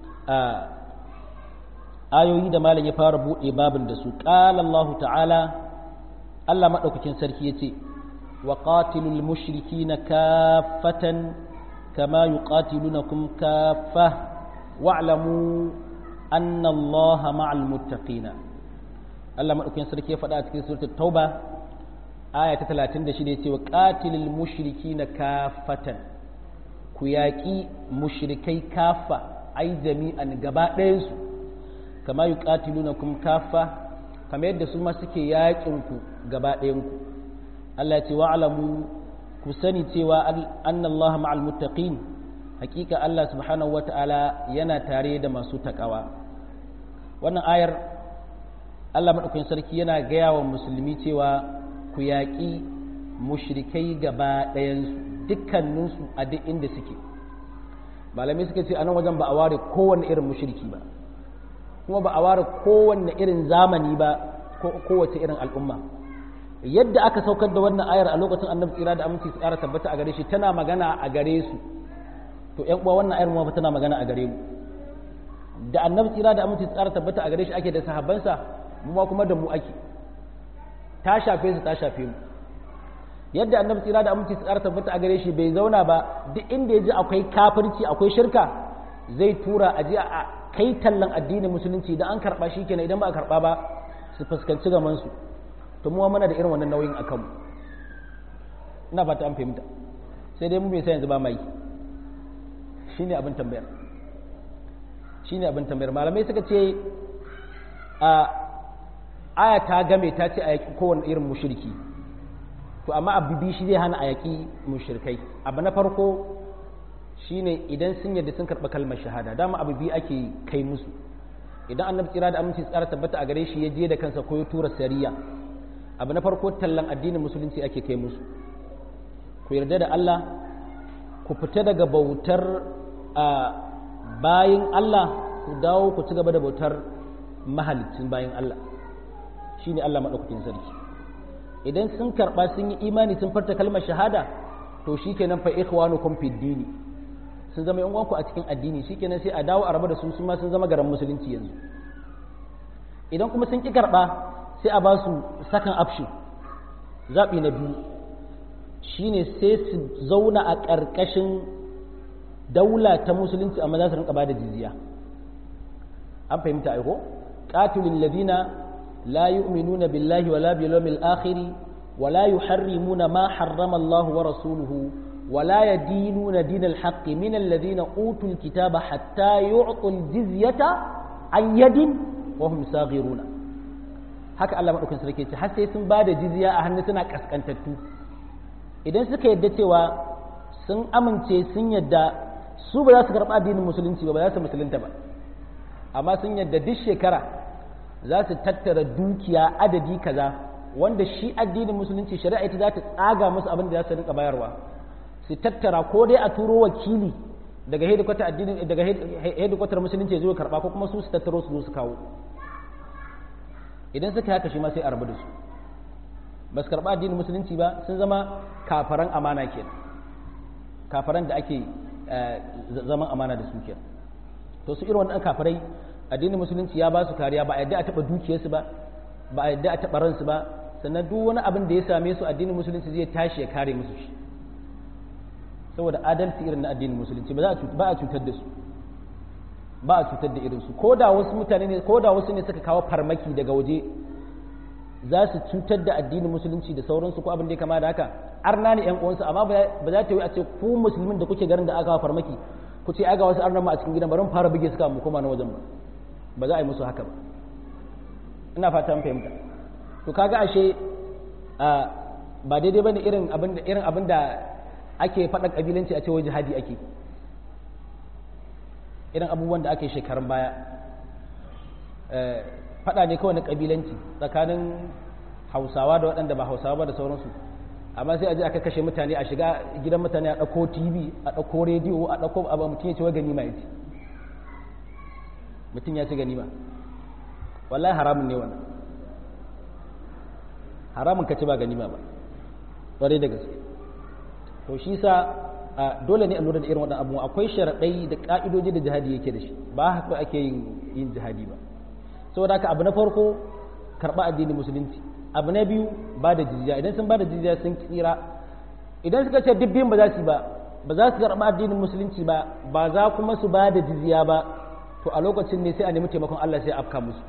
Speaker 1: ayoyi da malam ya fara buɗe babin da su qala Allah ta'ala Allah madaukakin sarki yace wa qatilul mushrikina kaffatan kama yuqatilunakum kaffah wa'lamu anna Allah ma'al muttaqina Allah madaukakin sarki ya faɗa a cikin suratul tauba aya ta talatin da shida yace wa qatilul mushrikina kaffatan ku yaƙi mushrikai kafa ai jami'an gaba ɗayansu kama yuqatilunakum kafa kamar yadda su ma suke yaƙin ku gaba ɗayanku Allah ya ce wa'lamu ku sani cewa annallaha ma'al muttaqin hakika Allah subhanahu wata'ala yana tare da masu takawa wannan ayar Allah madaukakin sarki yana gaya wa musulmi cewa ku yaƙi mushrikai gaba ɗayansu dukkaninsu a duk inda suke malamai suka ce a nan wajen ba a ware kowanne irin mushriki ba kuma ba a ware kowanne irin zamani ba ko kowace irin al'umma yadda aka saukar da wannan ayar a lokacin annabi tsira da aminci su ƙara tabbata a gare shi tana magana a gare su to ƴan uwa wannan ayar ma tana magana a gare mu da annabi tsira da aminci su ƙara tabbata a gare shi ake da sahabbansa mu ma kuma da mu ake ta shafe su ta shafe mu yadda annabi tsira da aminci tsara tabbata a gare shi bai zauna ba duk inda ya ji akwai kafirci akwai shirka zai tura a je a kai tallan addinin musulunci idan an karba shi kenan idan ba a karba ba su fuskanci gaman su to mu muna da irin wannan nauyin akan mu ina fata an fahimta sai dai mu bai sai yanzu ba mai shine abin tambayar shine abin tambayar malamai suka ce a aya ta game ta ce a yaki kowane irin mushriki to amma abu bi shi zai hana a yaƙi mushrikai abu na farko shine idan sun yarda sun karɓa kalmar shahada dama abu bi ake kai musu idan annabi tsira da aminci tsara tabbata a gare shi ya je da kansa ko ya tura sariya abu na farko tallan addinin musulunci ake kai musu ku yarda da Allah ku fita daga bautar bayin Allah ku dawo ku ci gaba da bautar mahalicin bayin Allah shine Allah madaukakin sarki idan sun karba sun yi imani sun farta kalmar shahada to shikenan fa ikhwanukum fid dini sun zama yan uwanku a cikin addini shikenan sai a dawo a raba da su su ma sun zama garan musulunci yanzu idan kuma sun ki karba sai a ba su sakan option zabi na biyu shine sai su zauna a ƙarƙashin daula ta musulunci amma za su rinka bada jizya an fahimta aiko qatilul ladina لا يؤمنون بالله ولا باليوم الآخر ولا يحرمون ما حرم الله ورسوله ولا يدينون دين الحق من الذين أوتوا الكتاب حتى يعطوا الجزية عن يد وهم صاغرون haka Allah madaukakin sarki ce har sai sun bada jizya a hannun suna kaskantattu idan suka yadda cewa sun amince sun yadda su ba za su karɓa addinin musulunci ba ba za su musulunta ba amma sun yadda duk shekara za su tattara dukiya adadi kaza wanda shi addinin musulunci shari'a ita za ta tsaga musu abin da za su rinka bayarwa su tattara ko dai a turo wakili daga hedikwatar addinin daga hedikwatar musulunci ya zo karba ko kuma su su tattaro su zo su kawo idan suka haka shi ma sai a rabu da su ba su karɓa addinin musulunci ba sun zama kafaran amana kenan kafaran da ake zaman amana da su kenan to su irin wannan kafarai addinin musulunci ya ba su kariya ba a yadda a taɓa dukiyarsu ba ba a yadda a taɓa ransu ba sannan duk wani abin da ya same su addinin musulunci zai tashi ya kare musu shi saboda adalci irin na addinin musulunci ba a cutar da su ba a cutar da irinsu ko da wasu mutane ne ko da wasu ne suka kawo farmaki daga waje za su cutar da addinin musulunci da sauransu ko abin da ya kama da haka arna ne yan uwansu amma ba za ta yi a ce ku musulmin da kuke garin da aka kawo farmaki ku ce ai ga wasu arnan ma a cikin gidan bari mu fara buge su mu koma na wajen ba ba za a yi musu haka ba ina fata mun fahimta to kaga ashe ba daidai bane irin abin da irin abin da ake faɗa kabilanci a ce wai jihadi ake irin abubuwan da ake shekarun baya faɗa ne kawai na kabilanci tsakanin hausawa da waɗanda ba hausawa ba da sauransu amma sai a je aka kashe mutane a shiga gidan mutane a ɗauko tv a ɗauko rediyo a ɗauko abu mutum ya ce wa ganima ya ce mutum ya ce ganima wallahi haramun ne wannan haramun ka ci ba ganima ba ƙwarai da gaske to shi sa dole ne a lura da irin waɗannan abubuwa akwai sharaɗai da ƙa'idoji da jihadi yake da shi ba haka ake yin jihadi ba saboda haka abu na farko karɓa addinin musulunci abu na biyu ba da jizya idan sun ba da jizya sun tsira idan suka ce duk biyun ba za su ba ba za su karɓa addinin musulunci ba ba za kuma su ba da jizya ba to a lokacin ne sai a nemi taimakon Allah sai a afka musu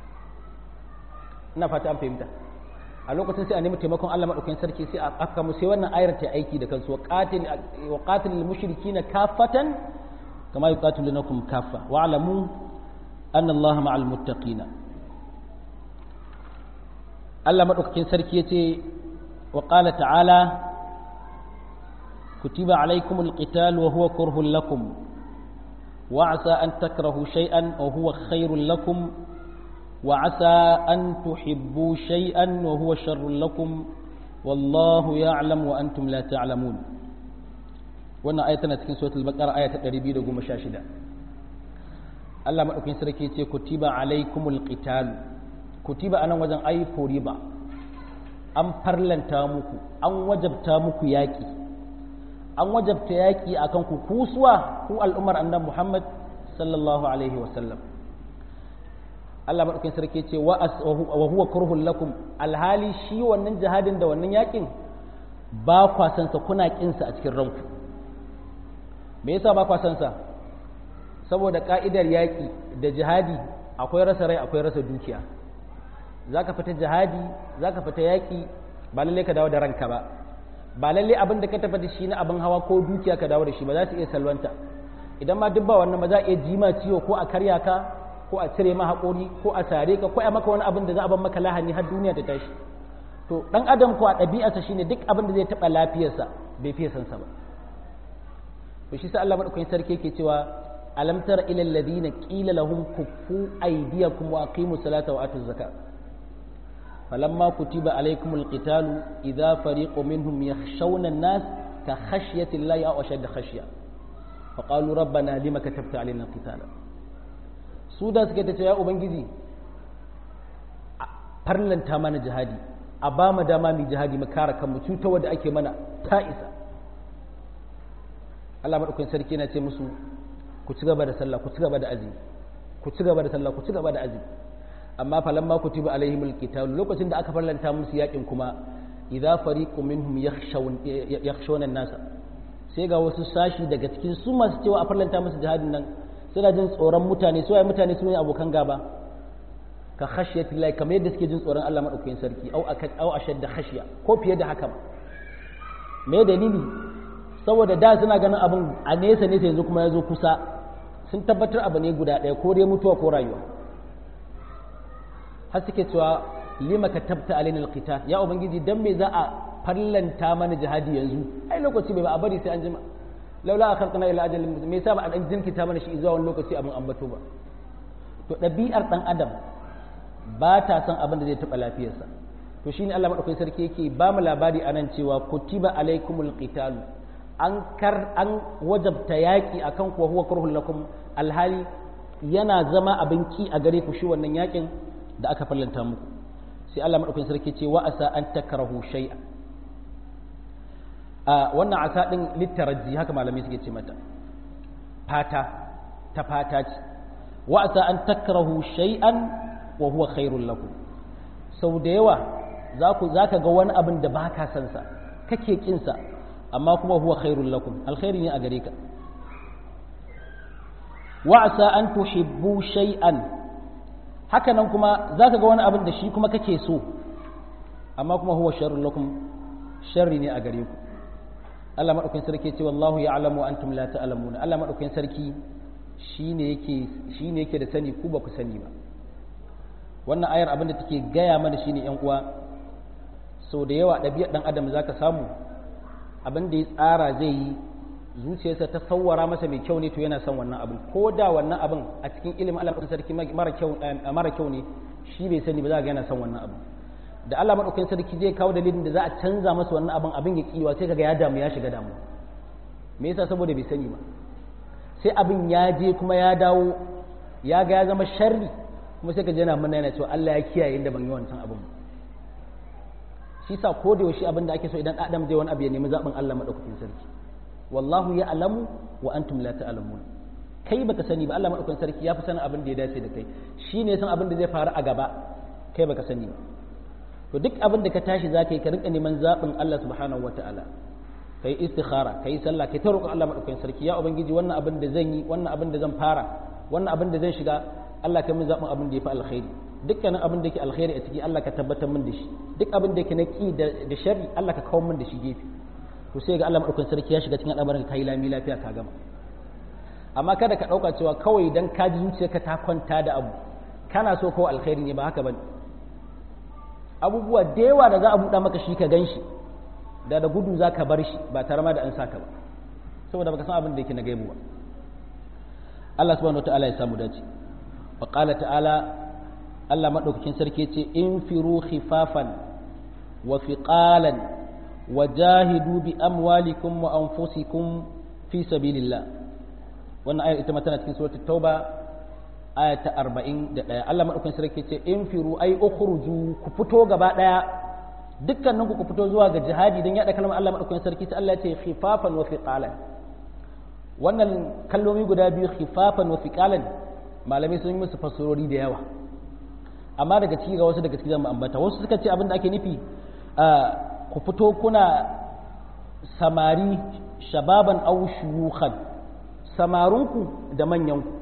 Speaker 1: ina fata an fahimta a lokacin sai a nemi taimakon Allah madaukakin sarki sai a afka musu sai wannan ayar ta aiki da kansu wa qatil wa qatil al mushrikina kaffatan kama yuqatilunakum kaffa wa'lamu anna Allah ma'al muttaqina Allah madaukakin sarki yace wa qala ta'ala kutiba alaykumul qital wa huwa kurhun lakum wa 'asa an takrahu shay'an wa huwa khairul lakum wa 'asa an tuhibbu shay'an wa huwa sharrul lakum wallahu ya'lam wa antum la ta'lamun wannan ayata na cikin suratul baqara ayata ɗari biyu da goma sha shida Allah madaukakin sarki yace kutiba alaykumul qital kutiba anan wajen ayi furiba an farlanta muku an wajabta muku yaki an wajabta yaki akan ku kusuwa ku al'ummar annabi Muhammad sallallahu alaihi wa sallam Allah madaukakin sarki ce wa huwa kurhul lakum alhali shi wannan jihadin da wannan yakin ba kwa san sa kuna kin sa a cikin ranku me yasa ba kwa san sa saboda ka'idar yaki da jihadi akwai rasa rai akwai rasa dukiya zaka fita jihadi zaka fita yaki ba lalle ka dawo da ranka ba ba lalle abin da ka tafi da shi na abin hawa ko dukiya ka dawo da shi ba za su iya salwanta idan ma duk ba wannan ba za a iya jima ciwo ko a karya ka ko a cire ma haƙori ko a sare ka ko a maka wani abin da za a bar maka lahani har duniya ta tashi to dan adam ko a ɗabi'arsa shine duk abin da zai taɓa lafiyarsa bai fiye san sa ba to shi sa Allah madaukakin sarki yake cewa alam tara ila alladhina qila lahum kuffu aydiyakum wa aqimus salata wa atuz zakat falamma kutiba alaykumul qitalu idha fariqun minhum yakhshawna an-nas ka khashyati llahi aw ashadda khashya faqalu rabbana lima katabta alayna al-qitala su da suke ta ce ya ubangiji farlanta mana jihadi a ba mu dama mu jihadi mu kare kanmu cutarwa da ake mana ta isa Allah madaukakin sarki yana ce musu ku ci gaba da sallah ku ci gaba da azumi ku ci gaba da sallah ku ci gaba da azumi amma falamma kutiba alaihimul qital lokacin da aka farlanta musu yakin kuma idza fariqun minhum yakhshawun yakhshawna an-nasa sai ga wasu sashi daga cikin su masu cewa a farlanta musu jihadin nan suna jin tsoron mutane su waye mutane su ne abokan gaba ka khashyati llahi kamar yadda suke jin tsoron Allah madaukakin sarki au au ashadda khashya ko fiye da haka me dalili saboda da suna ganin abin a nesa nesa yanzu kuma yazo kusa sun tabbatar abu ne guda ɗaya ko dai mutuwa ko rayuwa har suke cewa lima katabta alaina alqital ya ubangiji dan me za a farlanta mana jihadi yanzu ai lokaci bai ba a bari sai an jima laula akhartana ila ajalin me yasa ba an jinkita mana shi zuwa wani lokaci abin ambato ba to ɗabi'ar ɗan adam ba ta son abin da zai taɓa lafiyarsa to shine Allah madaukakin sarki yake ba mu labari anan cewa kutiba alaikumul qital an kar an wajabta yaki akan ku huwa kurhul lakum alhali yana zama abin ki a gare ku shi wannan yakin da aka fallanta muku sai Allah madaukakin sarki ce wa asa an takrahu shay'a a wannan asa din littaraji haka malamai suke ce mata fata ta fata ce wa asa an takrahu shay'an wa huwa khairul lakum sau da yawa za ku zaka ga wani abin da baka san sa kake kin sa amma kuma huwa khairul lakum alkhairi ne a gare ka wa asa an tuhibbu shay'an haka nan kuma zaka ga wani abin da shi kuma kake so amma kuma huwa sharrul lakum sharri ne a gare ku Allah madaukakin sarki ce wallahu ya'lamu wa antum la ta'lamuna Allah madaukakin sarki shine yake shine yake da sani ku ba ku sani ba wannan ayar abin da take gaya mana shine yan uwa so da yawa ɗabi'ar dan adam zaka samu abin da ya tsara zai yi zuciyarsa ta sawwara masa mai kyau ne to yana son wannan abin ko da wannan abin a cikin ilimin Allah madaukakin sarki mara kyau mara kyau ne shi bai sani ba za ga yana son wannan abin da Allah madaukakin sarki zai kawo dalilin da za a canza masa wannan abin abin ya kiwa sai kaga ya damu ya shiga damu me yasa saboda bai sani ba sai abin ya je kuma ya dawo ya ga ya zama sharri kuma sai ka je yana mana yana cewa Allah ya kiyaye inda ban yi wancan abin shi sa ko da yaushe abin da ake so idan Adam zai wani abu ya nemi zaɓin Allah madaukakin sarki wallahu ya alamu wa antum la ta'lamun kai baka sani ba Allah madaukakin sarki ya fi sanin abin da ya dace da kai shine san abin da zai faru a gaba kai baka sani ba to duk abin da ka tashi zaka yi ka rinka neman zaɓin Allah subhanahu wataala kai istikhara kai sallah kai ta roƙon Allah madaukakin sarki ya ubangiji wannan abin da zan yi wannan abin da zan fara wannan abin da zan shiga Allah ka min zaɓin abin da ya fi alkhairi dukkanin abin da yake alkhairi a ciki Allah ka tabbatar min da shi duk abin da yake na ki da sharri Allah ka kawo min da shi gefe to sai ga Allah madaukakin sarki ya shiga cikin al'amarin ka yi lami lafiya ka gama amma kada ka dauka cewa kawai dan ka ji zuciyarka ta kwanta da abu kana so kawai alkhairi ne ba haka bane abubuwa da yawa da za a buɗa maka shi ka ganshi da da gudu za ka bar shi ba tare ma da an saka ba saboda baka san abin da yake na gaibu ba Allah subhanahu wataala ya samu dace wa qala ta'ala Allah madaukakin sarki ce infiru khifafan wa fiqalan wajahidu bi amwalikum wa anfusikum fi sabilillah wannan ayar ita ma tana cikin suratul tauba aya ta arba'in da ɗaya Allah madaukakin sarki ce infiru ay ukhruju ku fito gaba daya dukkanin ku ku fito zuwa ga jihadi dan yada kalmar Allah madaukakin sarki sai Allah ya ce khifafan wa fiqalan wannan kalmomi guda biyu khifafan wa fiqalan malamai sun yi musu fasarori da yawa amma daga ciki ga wasu daga ciki zan ambata wasu suka ce abin da ake nufi ku fito kuna samari shababan au shuyukhan samarunku da manyanku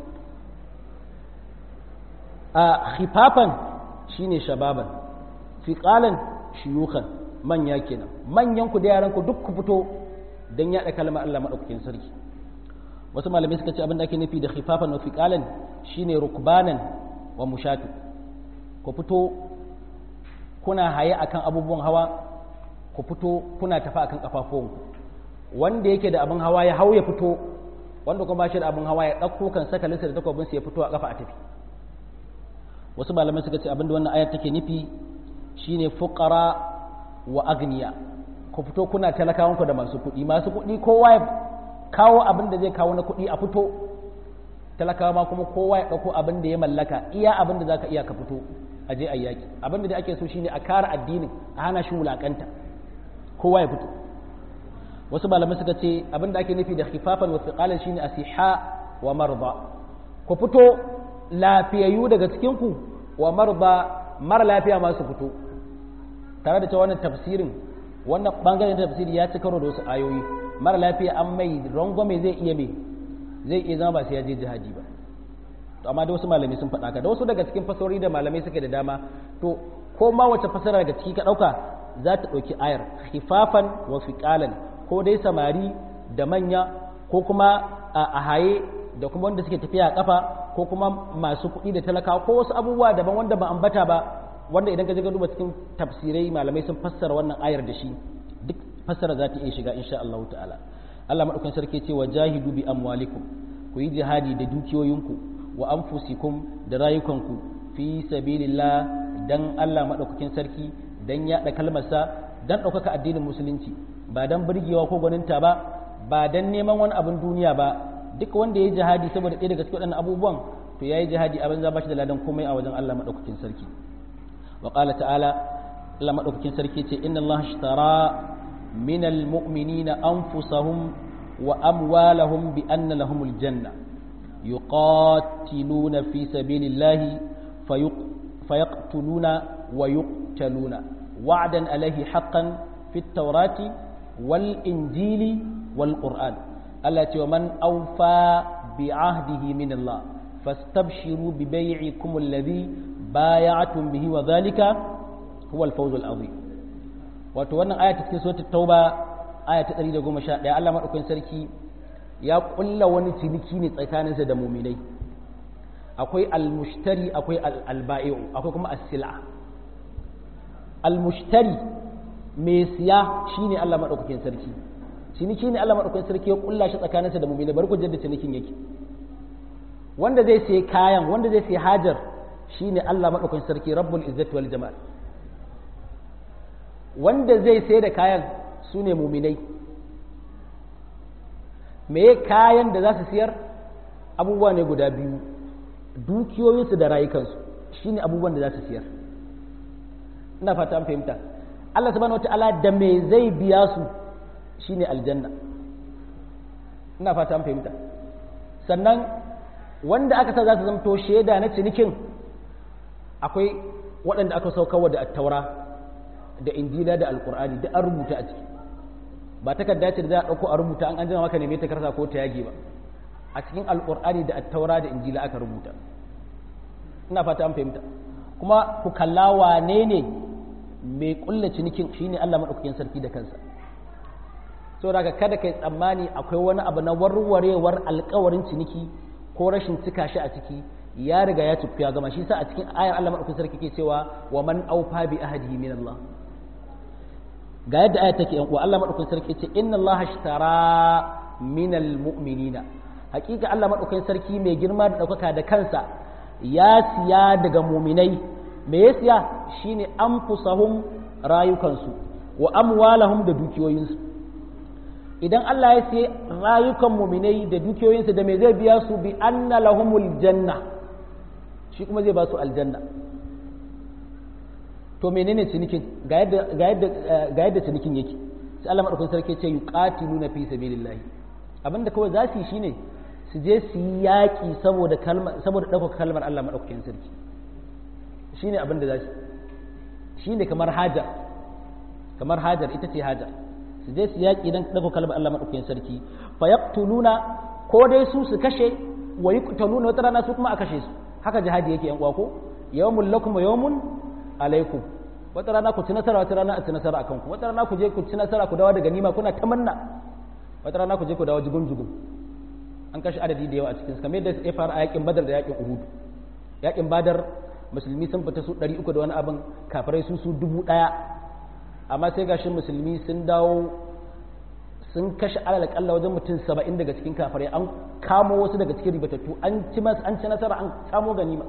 Speaker 1: a khifafan shine shababan fiqalan shuyukhan manya kenan manyanku da yaranku duk ku fito dan yada kalmar Allah madaukakin sarki wasu malamai suka ce abin da ake nufi da khifafan wa fiqalan shine rukbanan wa mushatu ku fito kuna haye akan abubuwan hawa ku fito kuna tafi akan kafafuwanku wanda yake da abin hawa ya hau ya fito wanda kuma ba shi da abin hawa ya ɗauko kan saka lissa da takwabin sa ya fito a kafa a tafi wasu malamai suka ce abin da wannan ayar take nufi shine fuqara wa agniya ku fito kuna talakawanku da masu kuɗi masu kuɗi kowa ya kawo abin da zai kawo na kuɗi a fito talakawa ma kuma kowa ya ɗauko abin da ya mallaka iya abin da zaka iya ka fito a je ayyaki abin da ake so shine a kare addinin a hana shi wulakanta kowa ya fito wasu malamai suka ce abin da ake nufi da khifafan wa thiqalan shine asiha wa marda ku fito lafiyayyu daga cikin ku wa marda mara lafiya ma su fito tare da cewa wannan tafsirin wannan bangaren tafsiri ya ci karo da wasu ayoyi mara lafiya an mai rangwame zai iya me zai iya zama ba sai ya je jihadi ba to amma da wasu malamai sun faɗa ka da wasu daga cikin fasarori da malamai suke da dama to ko ma wace fasara daga ciki ka ɗauka za ta ɗauki ayar khifafan wa fiqalan ko dai samari da manya ko kuma a haye da kuma wanda suke tafiya a kafa ko kuma masu kuɗi da talakawa ko wasu abubuwa daban wanda ba ambata ba wanda idan ka je ka duba cikin tafsirai malamai sun fassara wannan ayar da shi duk fassara za ta iya shiga insha Allah ta'ala Allah madaukakin sarki ce wa jahidu bi amwalikum ku yi jihadi da dukiyoyinku wa anfusikum da rayukanku fi sabilillah dan Allah madaukakin sarki dan yaɗa kalmarsa dan ɗaukaka addinin musulunci ba dan burgewa ko gwaninta ba ba dan neman wani abin duniya ba duk wanda ya yi jihadi saboda ɗaya daga cikin waɗannan abubuwan to ya yi jihadi abin za ba shi da ladan komai a wajen Allah madaukakin sarki wa qala ta'ala Allah madaukakin sarki ce inna Allah ashtara minal mu'minina anfusahum wa amwalahum bi anna lahumul janna yuqatiluna fi sabilillahi fayaqtuluna wa yuqtaluna wa'dan alayhi haqqan fit tawrati wal injili wal qur'an Allah ce wa man awfa bi ahdihi min Allah fastabshiru bi bay'ikum alladhi bay'atum bihi wa dhalika huwa al-fawz al-azim wato wannan aya ta cikin suratul tauba aya ta ɗari da goma sha ɗaya Allah madaukakin sarki ya kulla wani ciniki ne tsakaninsa da mu'minai akwai al-mushtari akwai al-bai'u akwai kuma as-sil'a al-mushtari mai siya shine Allah madaukakin sarki ciniki ne Allah madaukakin sarki ya kulla shi tsakaninsa da mu'minai bari ku jadda cinikin yake wanda zai sai kayan wanda zai sai hajar shine Allah madaukakin sarki rabbul izzati wal jamal wanda zai sai da kayan su ne muminai me kayan da za su siyar abubuwa ne guda biyu dukiyoyinsu da rayukansu shi ne abubuwan da za su siyar ina fata an fahimta Allah subhanahu wata'ala da me zai biya su shi ne aljanna ina fata an fahimta sannan wanda aka sa za su zamto shaida na cinikin akwai waɗanda aka saukarwa da attaura da injila da alkur'ani duk an rubuta a ciki ba takarda ce da za a ɗauko a rubuta an an jima maka neme ta karsa ko ta yage ba a cikin alkur'ani da attaura da injila aka rubuta ina fata an fahimta kuma ku kalla wane ne mai kulla cinikin shine Allah madaukakin sarki da kansa saboda ka kada kai tsammani akwai wani abu na warwarewar alkawarin ciniki ko rashin cika shi a ciki ya riga ya tufi ya gama shi sa a cikin ayar Allah madaukakin sarki ke cewa wa man awfa bi ahdihi min Allah ga yadda ayat take yan uwa Allah madaukakin sarki ce inna Allah ashtara minal mu'minina hakika Allah madaukakin sarki mai girma da daukaka da kansa ya siya daga mu'minai me ya siya shine anfusahum rayukansu wa amwalahum da dukiyoyinsu idan Allah ya siya rayukan mu'minai da dukiyoyinsu da me zai biya su bi anna lahumul janna shi kuma zai ba su aljanna to menene cinikin ga yadda ga yadda ga yadda cinikin yake sai Allah madaukakin sarki ce yuqatiluna fi sabilillahi abinda kawai za su yi shine su je su yi yaki saboda kalmar saboda dauka kalmar Allah madaukakin sarki shine abinda za su shine kamar hajar kamar hajar ita ce hajar su je su yaki dan dauka kalmar Allah madaukakin sarki fa yaqtuluna ko dai su su kashe wa yuqtaluna wata rana su kuma a kashe su haka jihadi yake yan uwa ko yawmul lakum wa yawmun alaikum wata rana ku ci nasara wata rana a ci nasara akan ku wata rana ku je ku ci nasara ku dawo da ganima kuna tamanna wata rana ku je ku dawo jigun jigun an kashe adadi da yawa a cikin su kamar yadda ya fara a yakin badar da yakin uhud yakin badar musulmi sun fita su ɗari uku da wani abin kafirai su su dubu ɗaya amma sai gashin musulmi sun dawo sun kashe alal kalla wajen mutum saba'in daga cikin kafirai an kamo wasu daga cikin ribatattu an ci an ci nasara an samo ganima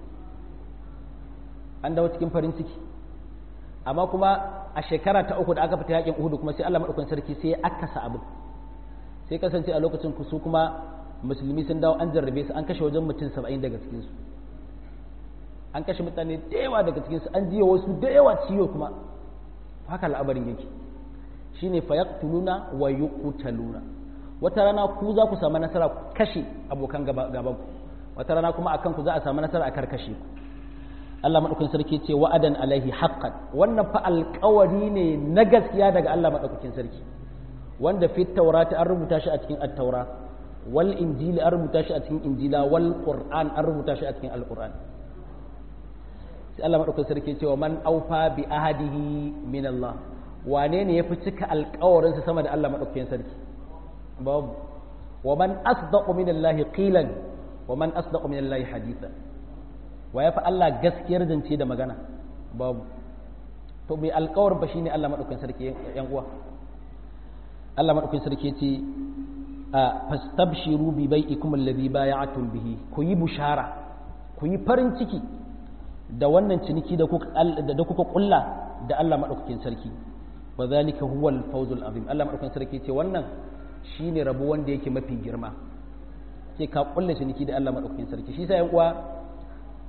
Speaker 1: an dawo cikin farin ciki amma kuma a shekara ta uku da aka fita yakin Uhud kuma sai Allah madaukakin sarki sai ya akasa abin sai kasance a lokacin ku su kuma musulmi sun dawo an jarrabe su an kashe wajen mutum saba'in daga cikin su an kashe mutane da yawa daga cikin su an jiya wasu da yawa ciwo kuma haka al'amarin yake shine fayaqtuluna wa yuqtaluna wata rana ku za ku samu nasara ku kashe abokan gaban ku wata rana kuma akan ku za a samu nasara a karkashe ku Allah madaukakin sarki ce wa'adan alaihi haqqan wannan fa alƙawari ne na gaskiya daga Allah madaukakin sarki wanda fi taurati an rubuta shi a cikin at-taura wal injili an rubuta shi a cikin injila wal qur'an an rubuta shi a cikin al-qur'an sai Allah madaukakin sarki ce wa man aufa bi ahadihi min Allah wane ne yafi cika alƙawarin sa sama da Allah madaukakin sarki babu wa man asdaqu min Allah qilan wa man asdaqu min Allah hadithan wa ya fi Allah gaskiyar zance da magana babu to mai alkawarin ba shine Allah madaukakin sarki yan uwa Allah madaukakin sarki ce a fastabshiru bi bai'ikum alladhi bay'atum bihi ku yi bushara ku yi farin ciki da wannan ciniki da kuka da kuka kulla da Allah madaukakin sarki wa zalika huwa al-fawzul azim Allah madaukakin sarki ce wannan shine rabo wanda yake mafi girma sai ka kulla ciniki da Allah madaukakin sarki shi sai yan uwa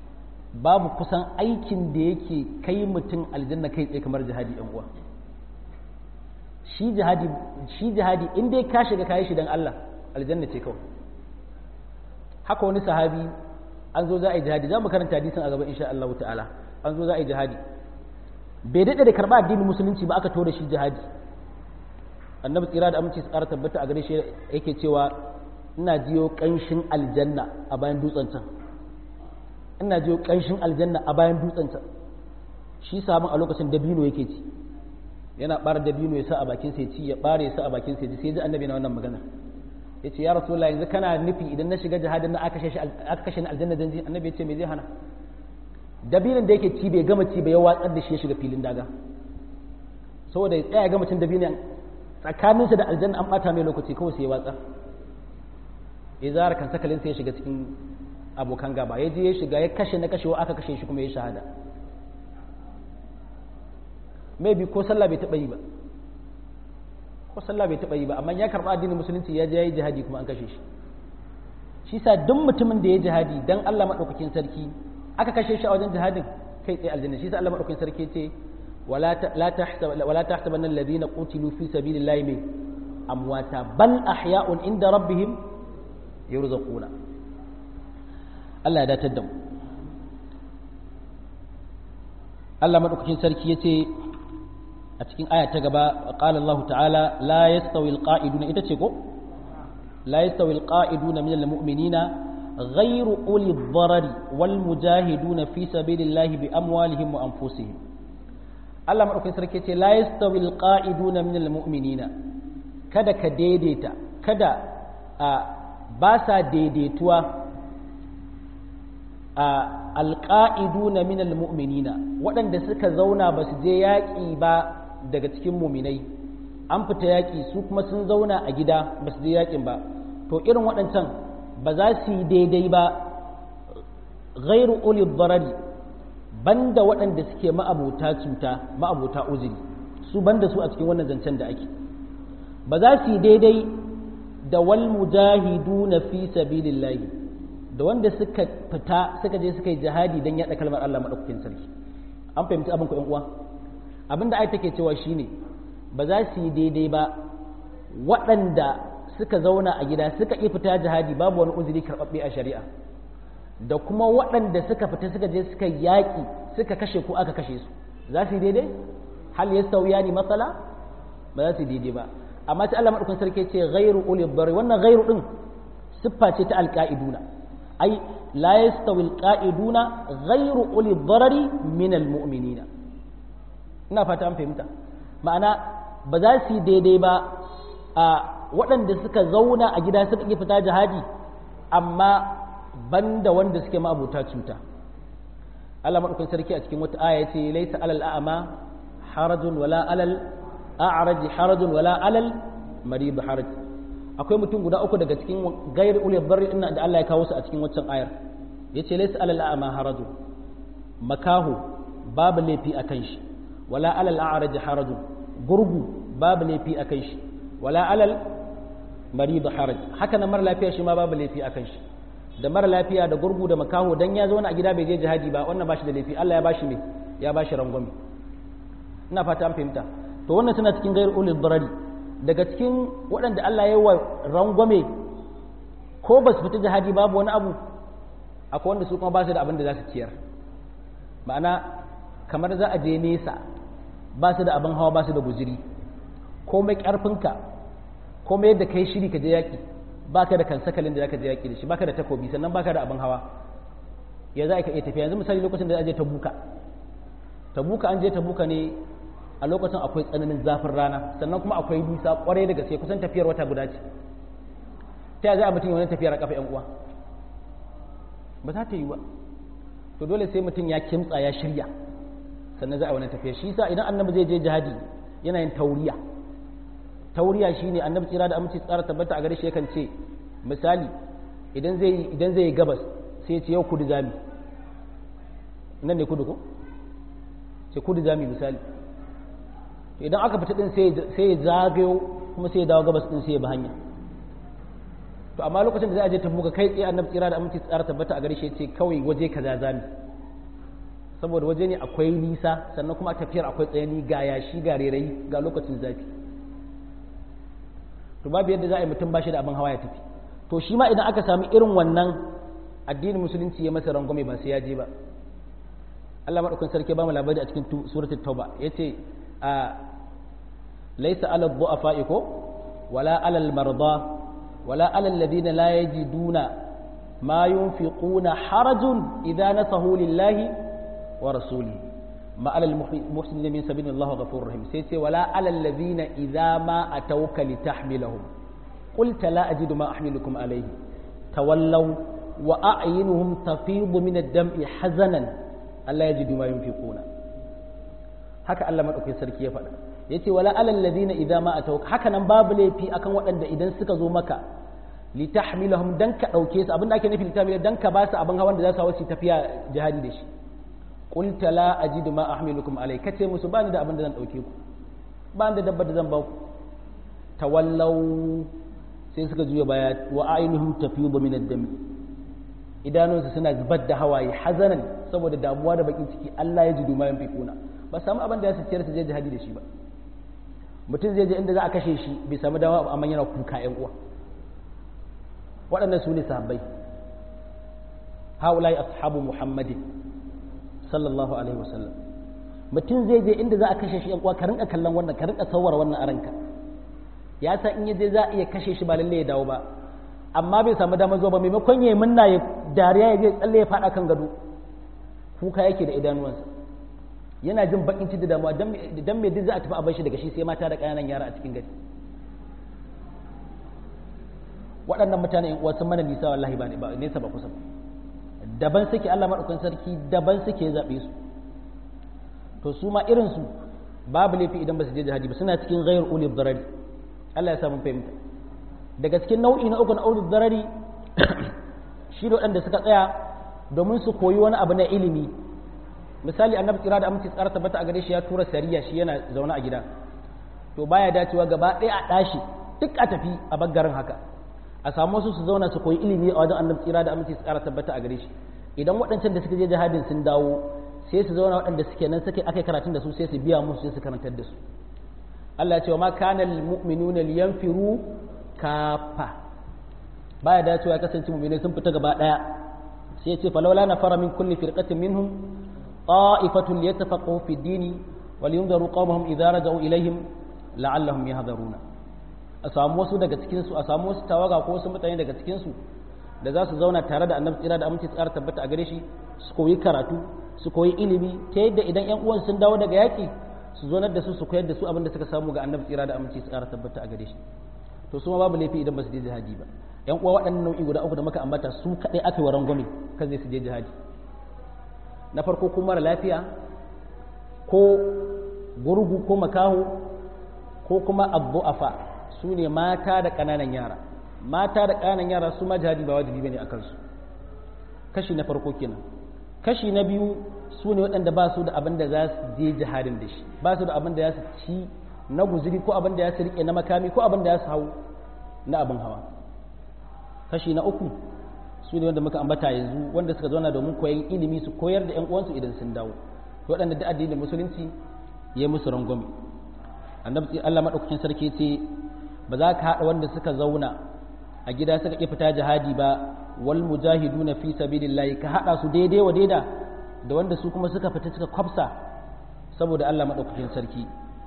Speaker 1: babu kusan aikin da yake kai mutum aljanna kai tsaye kamar jihadi ɗan uwa shi jihadi shi jihadi in dai ka shiga kayi shi dan Allah aljanna ce kawai haka wani sahabi an zo za a yi jihadi za mu karanta hadisin a gaba insha Allah ta'ala an zo za a yi jihadi bai daɗe da karɓa addinin musulunci ba aka tura shi jihadi annabi tsira da aminci su ƙara tabbata a gare shi yake cewa ina jiyo ƙanshin aljanna a bayan dutsen can ina jiyo ƙanshin aljanna a bayan dutsen can shi samun a lokacin dabino yake ci yana ɓara dabino ya sa a bakin sa ya ci ya ɓare ya sa a bakin sa ya ci sai ji annabi na wannan magana ya ce ya rasulullahi yanzu kana nufi idan na shiga jihadin na aka kashe ni aljanna dan ji annabi ya ce me zai hana dabinin da yake ci bai gama ci bai ya watsar da shi ya shiga filin daga saboda ya tsaya gama cin dabinin tsakaninsa da aljanna an bata mai lokaci kawai sai ya watsar ya zara kan sakalin sai ya shiga cikin abokan gaba ya je ya shiga ya kashe na kashewa aka kashe shi kuma ya shahada maybe ko sallah bai taɓa yi ba ko sallah bai taɓa yi ba amma ya karɓa addinin musulunci ya je ya yi jihadi kuma an kashe shi shi sa duk mutumin da ya jihadi dan Allah madaukakin sarki aka kashe shi a wajen jihadin kai tsaye aljanna shi sa Allah madaukakin sarki ce wala la tahsab wala tahsabanna alladhina qutilu fi sabilillahi min amwata bal ahya'un inda rabbihim yurzaquna Allah ya datar da mu Allah madaukakin sarki yace a cikin aya ta gaba qala Allah ta'ala la yastawi alqa'iduna ita ce ko la yastawi alqa'iduna minal mu'minina ghayru uli dharari wal mujahiduna fi sabilillahi bi amwalihim wa anfusihim Allah madaukakin sarki ce la yastawi alqa'iduna minal mu'minina kada ka daidaita kada a ba sa daidaituwa a alqa'iduna minal mu'minina waɗanda suka zauna ba su je yaƙi ba daga cikin muminai an fita yaƙi su kuma sun zauna a gida ba su je yaƙin ba to irin waɗancan ba za su yi daidai ba ghairu uli darari banda waɗanda suke ma'abota cuta ma'abota uzuri su banda su a cikin wannan zancen da ake ba za su yi daidai da wal mujahiduna fi sabilillahi da wanda suka fita suka je suka yi jihadi don yaɗa kalmar Allah madaukakin sarki an fahimci abin ku ƴan uwa abinda ai take cewa shine ba za su yi daidai ba waɗanda suka zauna a gida suka ƙi fita jihadi babu wani uzuri karɓaɓɓe a shari'a da kuma waɗanda suka fita suka je suka yaƙi suka kashe ko aka kashe su za su yi daidai hal yastawiya ni matsala ba za su yi daidai ba amma ta Allah madaukakin sarki ce ghairu uli dharri wannan ghairu din siffa ce ta alqaiduna ai la yastawi alqaiduna ghairu uli dharri min almu'minina ina fata an fahimta ma'ana ba za su yi daidai ba a waɗanda suka zauna a gida suka ƙi fita jihadi amma banda wanda suke ma'abuta cuta Allah madaukakin sarki a cikin wata aya ce laysa alal a'ma harajun wala alal a'raj harajun wala alal marid haraj akwai mutum guda uku daga cikin gairi ulil barri inna da Allah ya kawo su a cikin waccan ayar yace laysa alal a'ma harajun makahu babu laifi akan shi wala alal a'raj harajun gurgu babu laifi akan shi wala alal marid haraj haka nan mara lafiya shi ma babu laifi akan shi da mara lafiya da gurgu da makaho dan ya zauna a gida bai je jihadi ba wannan bashi da laifi Allah ya bashi me ya bashi rangwame ina fata an fahimta to wannan suna cikin gairu ulil darari daga cikin waɗanda Allah ya yi wa rangwame ko ba su fita jihadi babu wani abu akwai wanda su kuma ba su da abin da za su ciyar ma'ana kamar za a je nesa ba su da abin hawa ba su da guziri komai ƙarfinka komai yadda kai shiri ka je yaƙi ba ka da kansakalin da za ka je yaƙi da shi ba ka da takobi sannan ba ka da abin hawa ya za ka iya tafiya yanzu misali lokacin da za a je tabuka tabuka an je tabuka ne a lokacin akwai tsananin zafin rana sannan kuma akwai nisa kwarai da gaske kusan tafiyar wata guda ce ta za a mutum wani tafiyar a kafa yan uwa ba za ta yi ba to dole sai mutum ya kimtsa ya shirya sannan za a wani tafiya shi sa idan annabi zai je jihadi yana yin tauriya tauriya shine annabi tsira da aminci tsara tabbata a gare shi yakan ce misali idan zai idan zai gabas sai ya ce yau kudu zami nan ne kudu ko sai kudu zami misali idan aka fita din sai ya zagayo kuma sai ya dawo gabas din sai ya bi hanya to amma lokacin da za a je tabuka kai tsaye annabi tsira da aminci tsara tabbata a gare shi ya ce kawai waje kaza zami saboda waje ne akwai nisa sannan kuma tafiyar akwai tsayani ga yashi ga rairayi ga lokacin zafi to babu yadda za a yi mutum ba shi da abin hawa ya tafi to shi ma idan aka sami irin wannan addinin musulunci ya masa rangwame ba sai ya je ba Allah madaukakin sarki ba mu labari a cikin suratul tauba yace a laysa alal du'afa'i ko wala alal marda wala alal ladina la yajiduna ma yunfiquna harajun idza nasahu lillahi wa rasulihi ma alal muhsinin min sabilillahi ghafurur rahim sai ce wala alal ladina idza ma atawka litahmilahum qulta la ajidu ma ahmilukum alayhi tawallaw wa a'yunuhum tafidu min ad-dam'i hazanan alla yajidu ma yunfiquna haka Allah madaukakin sarki ya faɗa yace wala alal ladina idza ma atawka haka nan babu laifi akan waɗanda idan suka zo maka litahmilahum dan ka dauke su abinda ake nufi litahmilahum dan ka ba su abin hawan da za su hawo su tafiya jihadi da shi qulta la ajidu ma ahmilukum alai kace musu bani da abin da zan dauke ku bani da dabbar da zan ba ku tawallaw sai suka juya baya wa a'inuhum tafidu min ad-dam idanunsu suna zubar da hawaye hazanan saboda damuwa da bakin ciki Allah ya jidu ma yanfiquna ba samu abin da ya ciyar su je jihadi da shi ba mutum zai je inda za a kashe shi bai samu dawa amma yana kuka ƴan uwa waɗannan su ne sahabbai haulai ashabu muhammadin sallallahu alaihi wasallam mutum zai je inda za a kashe shi ƴan uwa ka rinka kallon wannan ka rinka sawara wannan a ranka ya san in yaje za a iya kashe shi ba lalle ya dawo ba amma bai samu damar zuwa ba maimakon ya munna ya dariya ya je tsalle ya fada kan gado kuka yake da idanuwansa yana jin bakin ciki da damuwa dan me duk za a tafi a bar shi daga shi sai mata da ƙananan yara a cikin gari waɗannan mutane in uwa sun mana nisa wallahi ba ba nesa ba kusa ba daban suke Allah madaukakin sarki daban suke zabe su to su ma irin su babu laifi idan ba su je jihadi ba suna cikin ghayr ulil darari Allah ya sa mun fahimta daga cikin nau'i na uku na ulil darari shi da waɗanda suka tsaya domin su koyi wani abu na ilimi misali annabi tsira da aminci tsara tabbata a gare shi ya tura sariya shi yana zaune a gida to baya dacewa gaba ɗaya a ɗashi duk a tafi a bangaren haka a samu wasu su zauna su koyi ilimi a wajen annabi tsira da aminci tsara tabbata a gare shi idan waɗancan da suka je jihadin sun dawo sai su zauna waɗanda suke nan suke aka karatun da su sai su biya musu sai su karantar da su Allah ya ce wa ma kana lil mu'minuna liyanfiru kafa baya dacewa ya kasance mu'minai sun fita gaba ɗaya sai ya ce falawla nafara min kulli firqatin minhum ta'ifatun liyatafaqahu fi ad-din wa liyunziru qawmahum idza raja'u ilayhim la'allahum yahdharuna a samu wasu daga cikin su a samu wasu tawaga ko wasu mutane daga cikin su da za su zauna tare da annabi tsira da aminci tsara tabbata a gare shi su koyi karatu su koyi ilimi ta yadda idan ƴan uwan sun dawo daga yaƙi su zonar da su su koyar da su abin da suka samu ga annabi tsira da aminci tsara tabbata a gare shi to su ma babu laifi idan ba su je jihadi ba ƴan uwa waɗannan nau'i guda uku da muka ambata su kaɗai aka yi wa rangwame kan zai su je jihadi na farko ko mara lafiya ko gurgu ko makaho ko kuma abdu'afa su ne mata da ƙananan yara mata da ƙananan yara su ma jihadi ba wajibi bane a kansu kashi na farko kenan kashi na biyu su ne waɗanda ba su da abin da za su je jihadin da shi ba su da abin da za su ci na guzuri ko abin da za su riƙe na makami ko abin da za su hau na abin hawa kashi na uku su ne wanda muka ambata yanzu wanda suka zauna domin koyon ilimi su koyar da 'yan uwansu idan sun dawo waɗanda da addinin musulunci ya musu rangwame annabi Allah madaukakin sarki ce ba za ka haɗa wanda suka zauna a gida suka ƙi fita jihadi ba wal mujahiduna fi sabilillahi ka haɗa su daidai wa daida da wanda su kuma suka fita suka kwafsa saboda Allah madaukakin sarki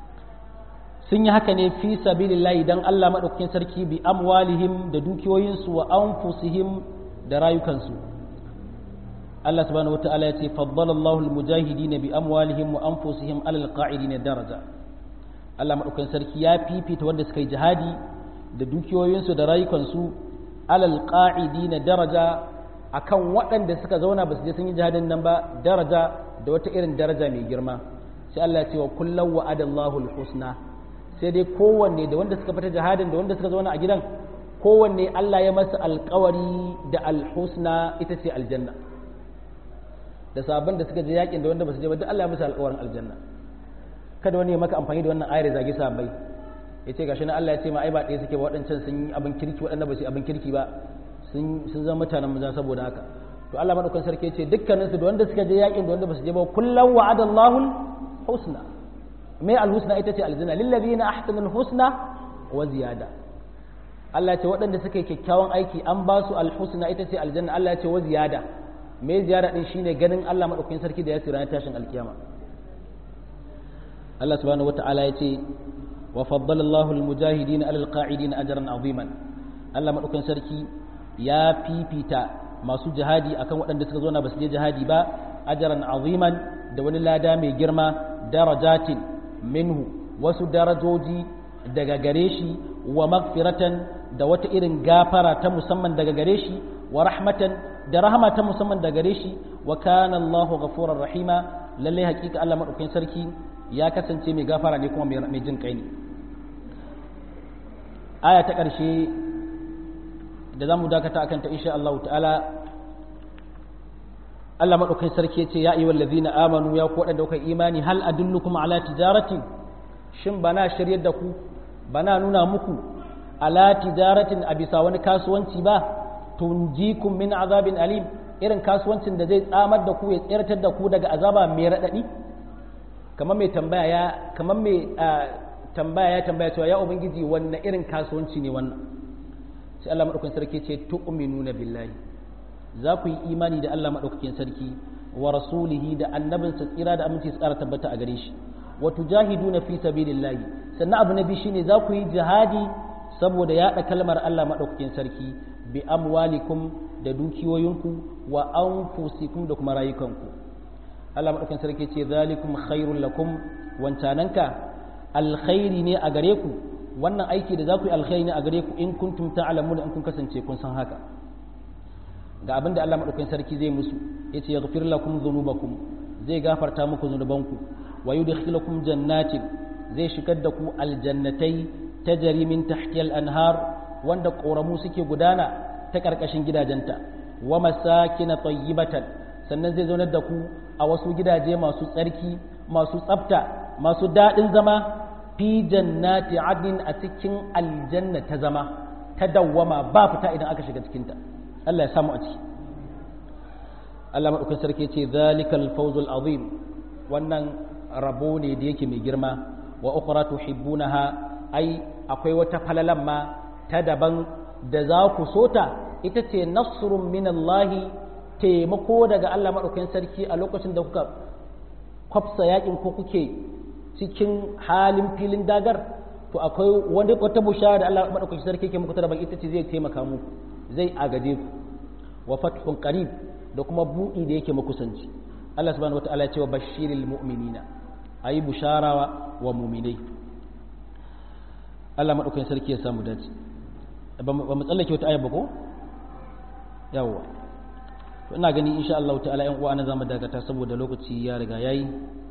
Speaker 1: sun yi haka ne fi sabilillahi dan Allah madaukakin sarki bi amwalihim da dukiyoyinsu wa anfusihim da rayukansu Allah subhanahu wataala ya ce faddala Allahu al-mujahidina bi amwalihim wa anfusihim alal qa'idina daraja Allah madaukakin sarki ya fifita wanda suka yi jihadi da dukiyoyinsu da rayukansu alal qa'idina daraja akan waɗanda suka zauna ba su je sun yi jihadin nan ba daraja da wata irin daraja mai girma sai Allah ya ce wa kullu wa'adallahu al-husna sai dai kowanne da wanda suka fita jihadin da wanda suka zauna a gidan kowanne Allah ya masa alkawari da alhusna ita ce aljanna da sabon da suka je yakin da wanda ba su je ba duk Allah ya masa alkawarin aljanna kada wani ya maka amfani da wannan ayar zagi sabai ya ce gashi na Allah ya ce ma ai ba ɗaya suke ba waɗancan sun yi abin kirki waɗanda ba su yi abin kirki ba sun zama mutanen maza saboda haka to Allah madaukakin sarki ya ce dukkanin su da wanda suka je yakin da wanda basu je ba kullu wa'adallahu husna mai alhusna ita ce aljanna lil ladina ahsanul husna wa ziyada Allah ya ce waɗanda suka yi kyakkyawan aiki an ba su alhusna ita ce aljanna Allah ya ce wa ziyada mai ziyada din shine ganin Allah madaukakin sarki da ya tsira tashin alkiyama Allah subhanahu wata'ala ya ce wa faddala Allahu al-mujahidin 'ala al-qa'idin ajran 'aziman Allah madaukakin sarki ya fifita masu jihadi akan waɗanda suka zo na basu je jihadi ba ajran 'aziman da wani lada mai girma darajatin minhu wasu darajoji daga gare shi wa magfiratan da wata irin gafara ta musamman daga gare shi wa rahmatan da rahama ta musamman daga gare shi wa kana Allahu ghafurur rahima lalle hakika Allah madaukakin sarki ya kasance mai gafara ne kuma mai jin kai ne aya ta ƙarshe da zamu dakata akan ta insha Allah ta'ala Allah madaukakin sarki ya ce ya ayyuhal ladzina amanu ya ku wadanda kuka imani hal adullukum ala tijaratin shin bana shiryar da ku bana nuna muku ala tijaratin a bisa wani kasuwanci ba tunjikum min azabin alim irin kasuwancin da zai tsamar da ku ya tsirtar da ku daga azaba mai radadi kamar mai tambaya ya kamar mai tambaya ya tambaya cewa ya ubangiji wannan irin kasuwanci ne wannan sai Allah madaukakin sarki ce tu'minuna billahi za ku yi imani da Allah madaukakin sarki wa rasulihi da annabinsa tsira da aminci tsara tabbata a gare shi wa tujahiduna fi sabilillahi sannan abu na biyu shine za ku yi jihadi saboda yaɗa kalmar Allah madaukakin sarki bi amwalikum da dukiyoyinku wa anfusikum da kuma rayukanku Allah madaukakin sarki ce zalikum khairul lakum wancananka alkhairi ne a gare ku wannan aiki da za ku yi alkhairi ne a gare ku in kuntum ta'lamun in kun kasance kun san haka ga abinda Allah madaukakin sarki zai musu yace yaghfir lakum dhunubakum zai gafarta muku zunubanku wa yudkhilukum jannatin zai shigar da ku aljannatai tajri min tahtiyal anhar wanda koramu suke gudana ta karkashin gidajenta wa masakin tayyibatan sannan zai zaunar da ku a wasu gidaje masu tsarki masu tsafta masu daɗin zama fi jannati adin a cikin aljanna ta zama ta dawwama ba fita idan aka shiga cikinta Allah ya samu a ciki Allah madaukakin sarki ce zalikal fawzul azim wannan rabo ne da yake mai girma wa ukhra tuhibbunaha ai akwai wata falalan ma ta daban da za ku sota ita ce nasrun minallahi taimako daga Allah maɗaukakin sarki a lokacin da kuka kwafsa yakin ko kuke cikin halin filin dagar to akwai wani wata bushara da Allah maɗaukakin sarki ke muku ta daban ita ce zai taimaka muku zai agaje ku wa fathun qarib da kuma buɗi da yake makusanci Allah subhanahu wataala ya ce wa bashiril mu'minina ayi bushara wa mu'minai Allah maɗaukakin sarki ya samu dace ba mu tsallake wata ayar ba ko yawwa to ina gani insha Allah ta'ala ƴan uwa na zamu dakata saboda lokaci ya riga yayi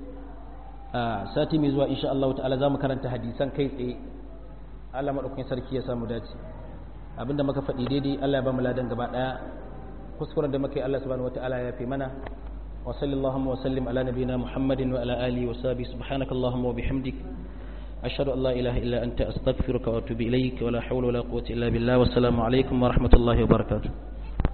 Speaker 1: a sati mai zuwa insha Allah ta'ala zamu karanta hadisan kai tsaye Allah madaukakin sarki ya samu dace abinda muka faɗi daidai Allah ya ba mu ladan gaba daya kuskuren da muka yi Allah subhanahu wataala ya fi mana wa sallallahu wa sallim ala nabiyyina Muhammadin wa ala alihi wa sahbihi subhanakallahumma wa bihamdik ashhadu an la ilaha illa anta astaghfiruka wa atubu ilayk wa la hawla wa la quwwata illa billah wa assalamu alaikum wa rahmatullahi wa barakatuh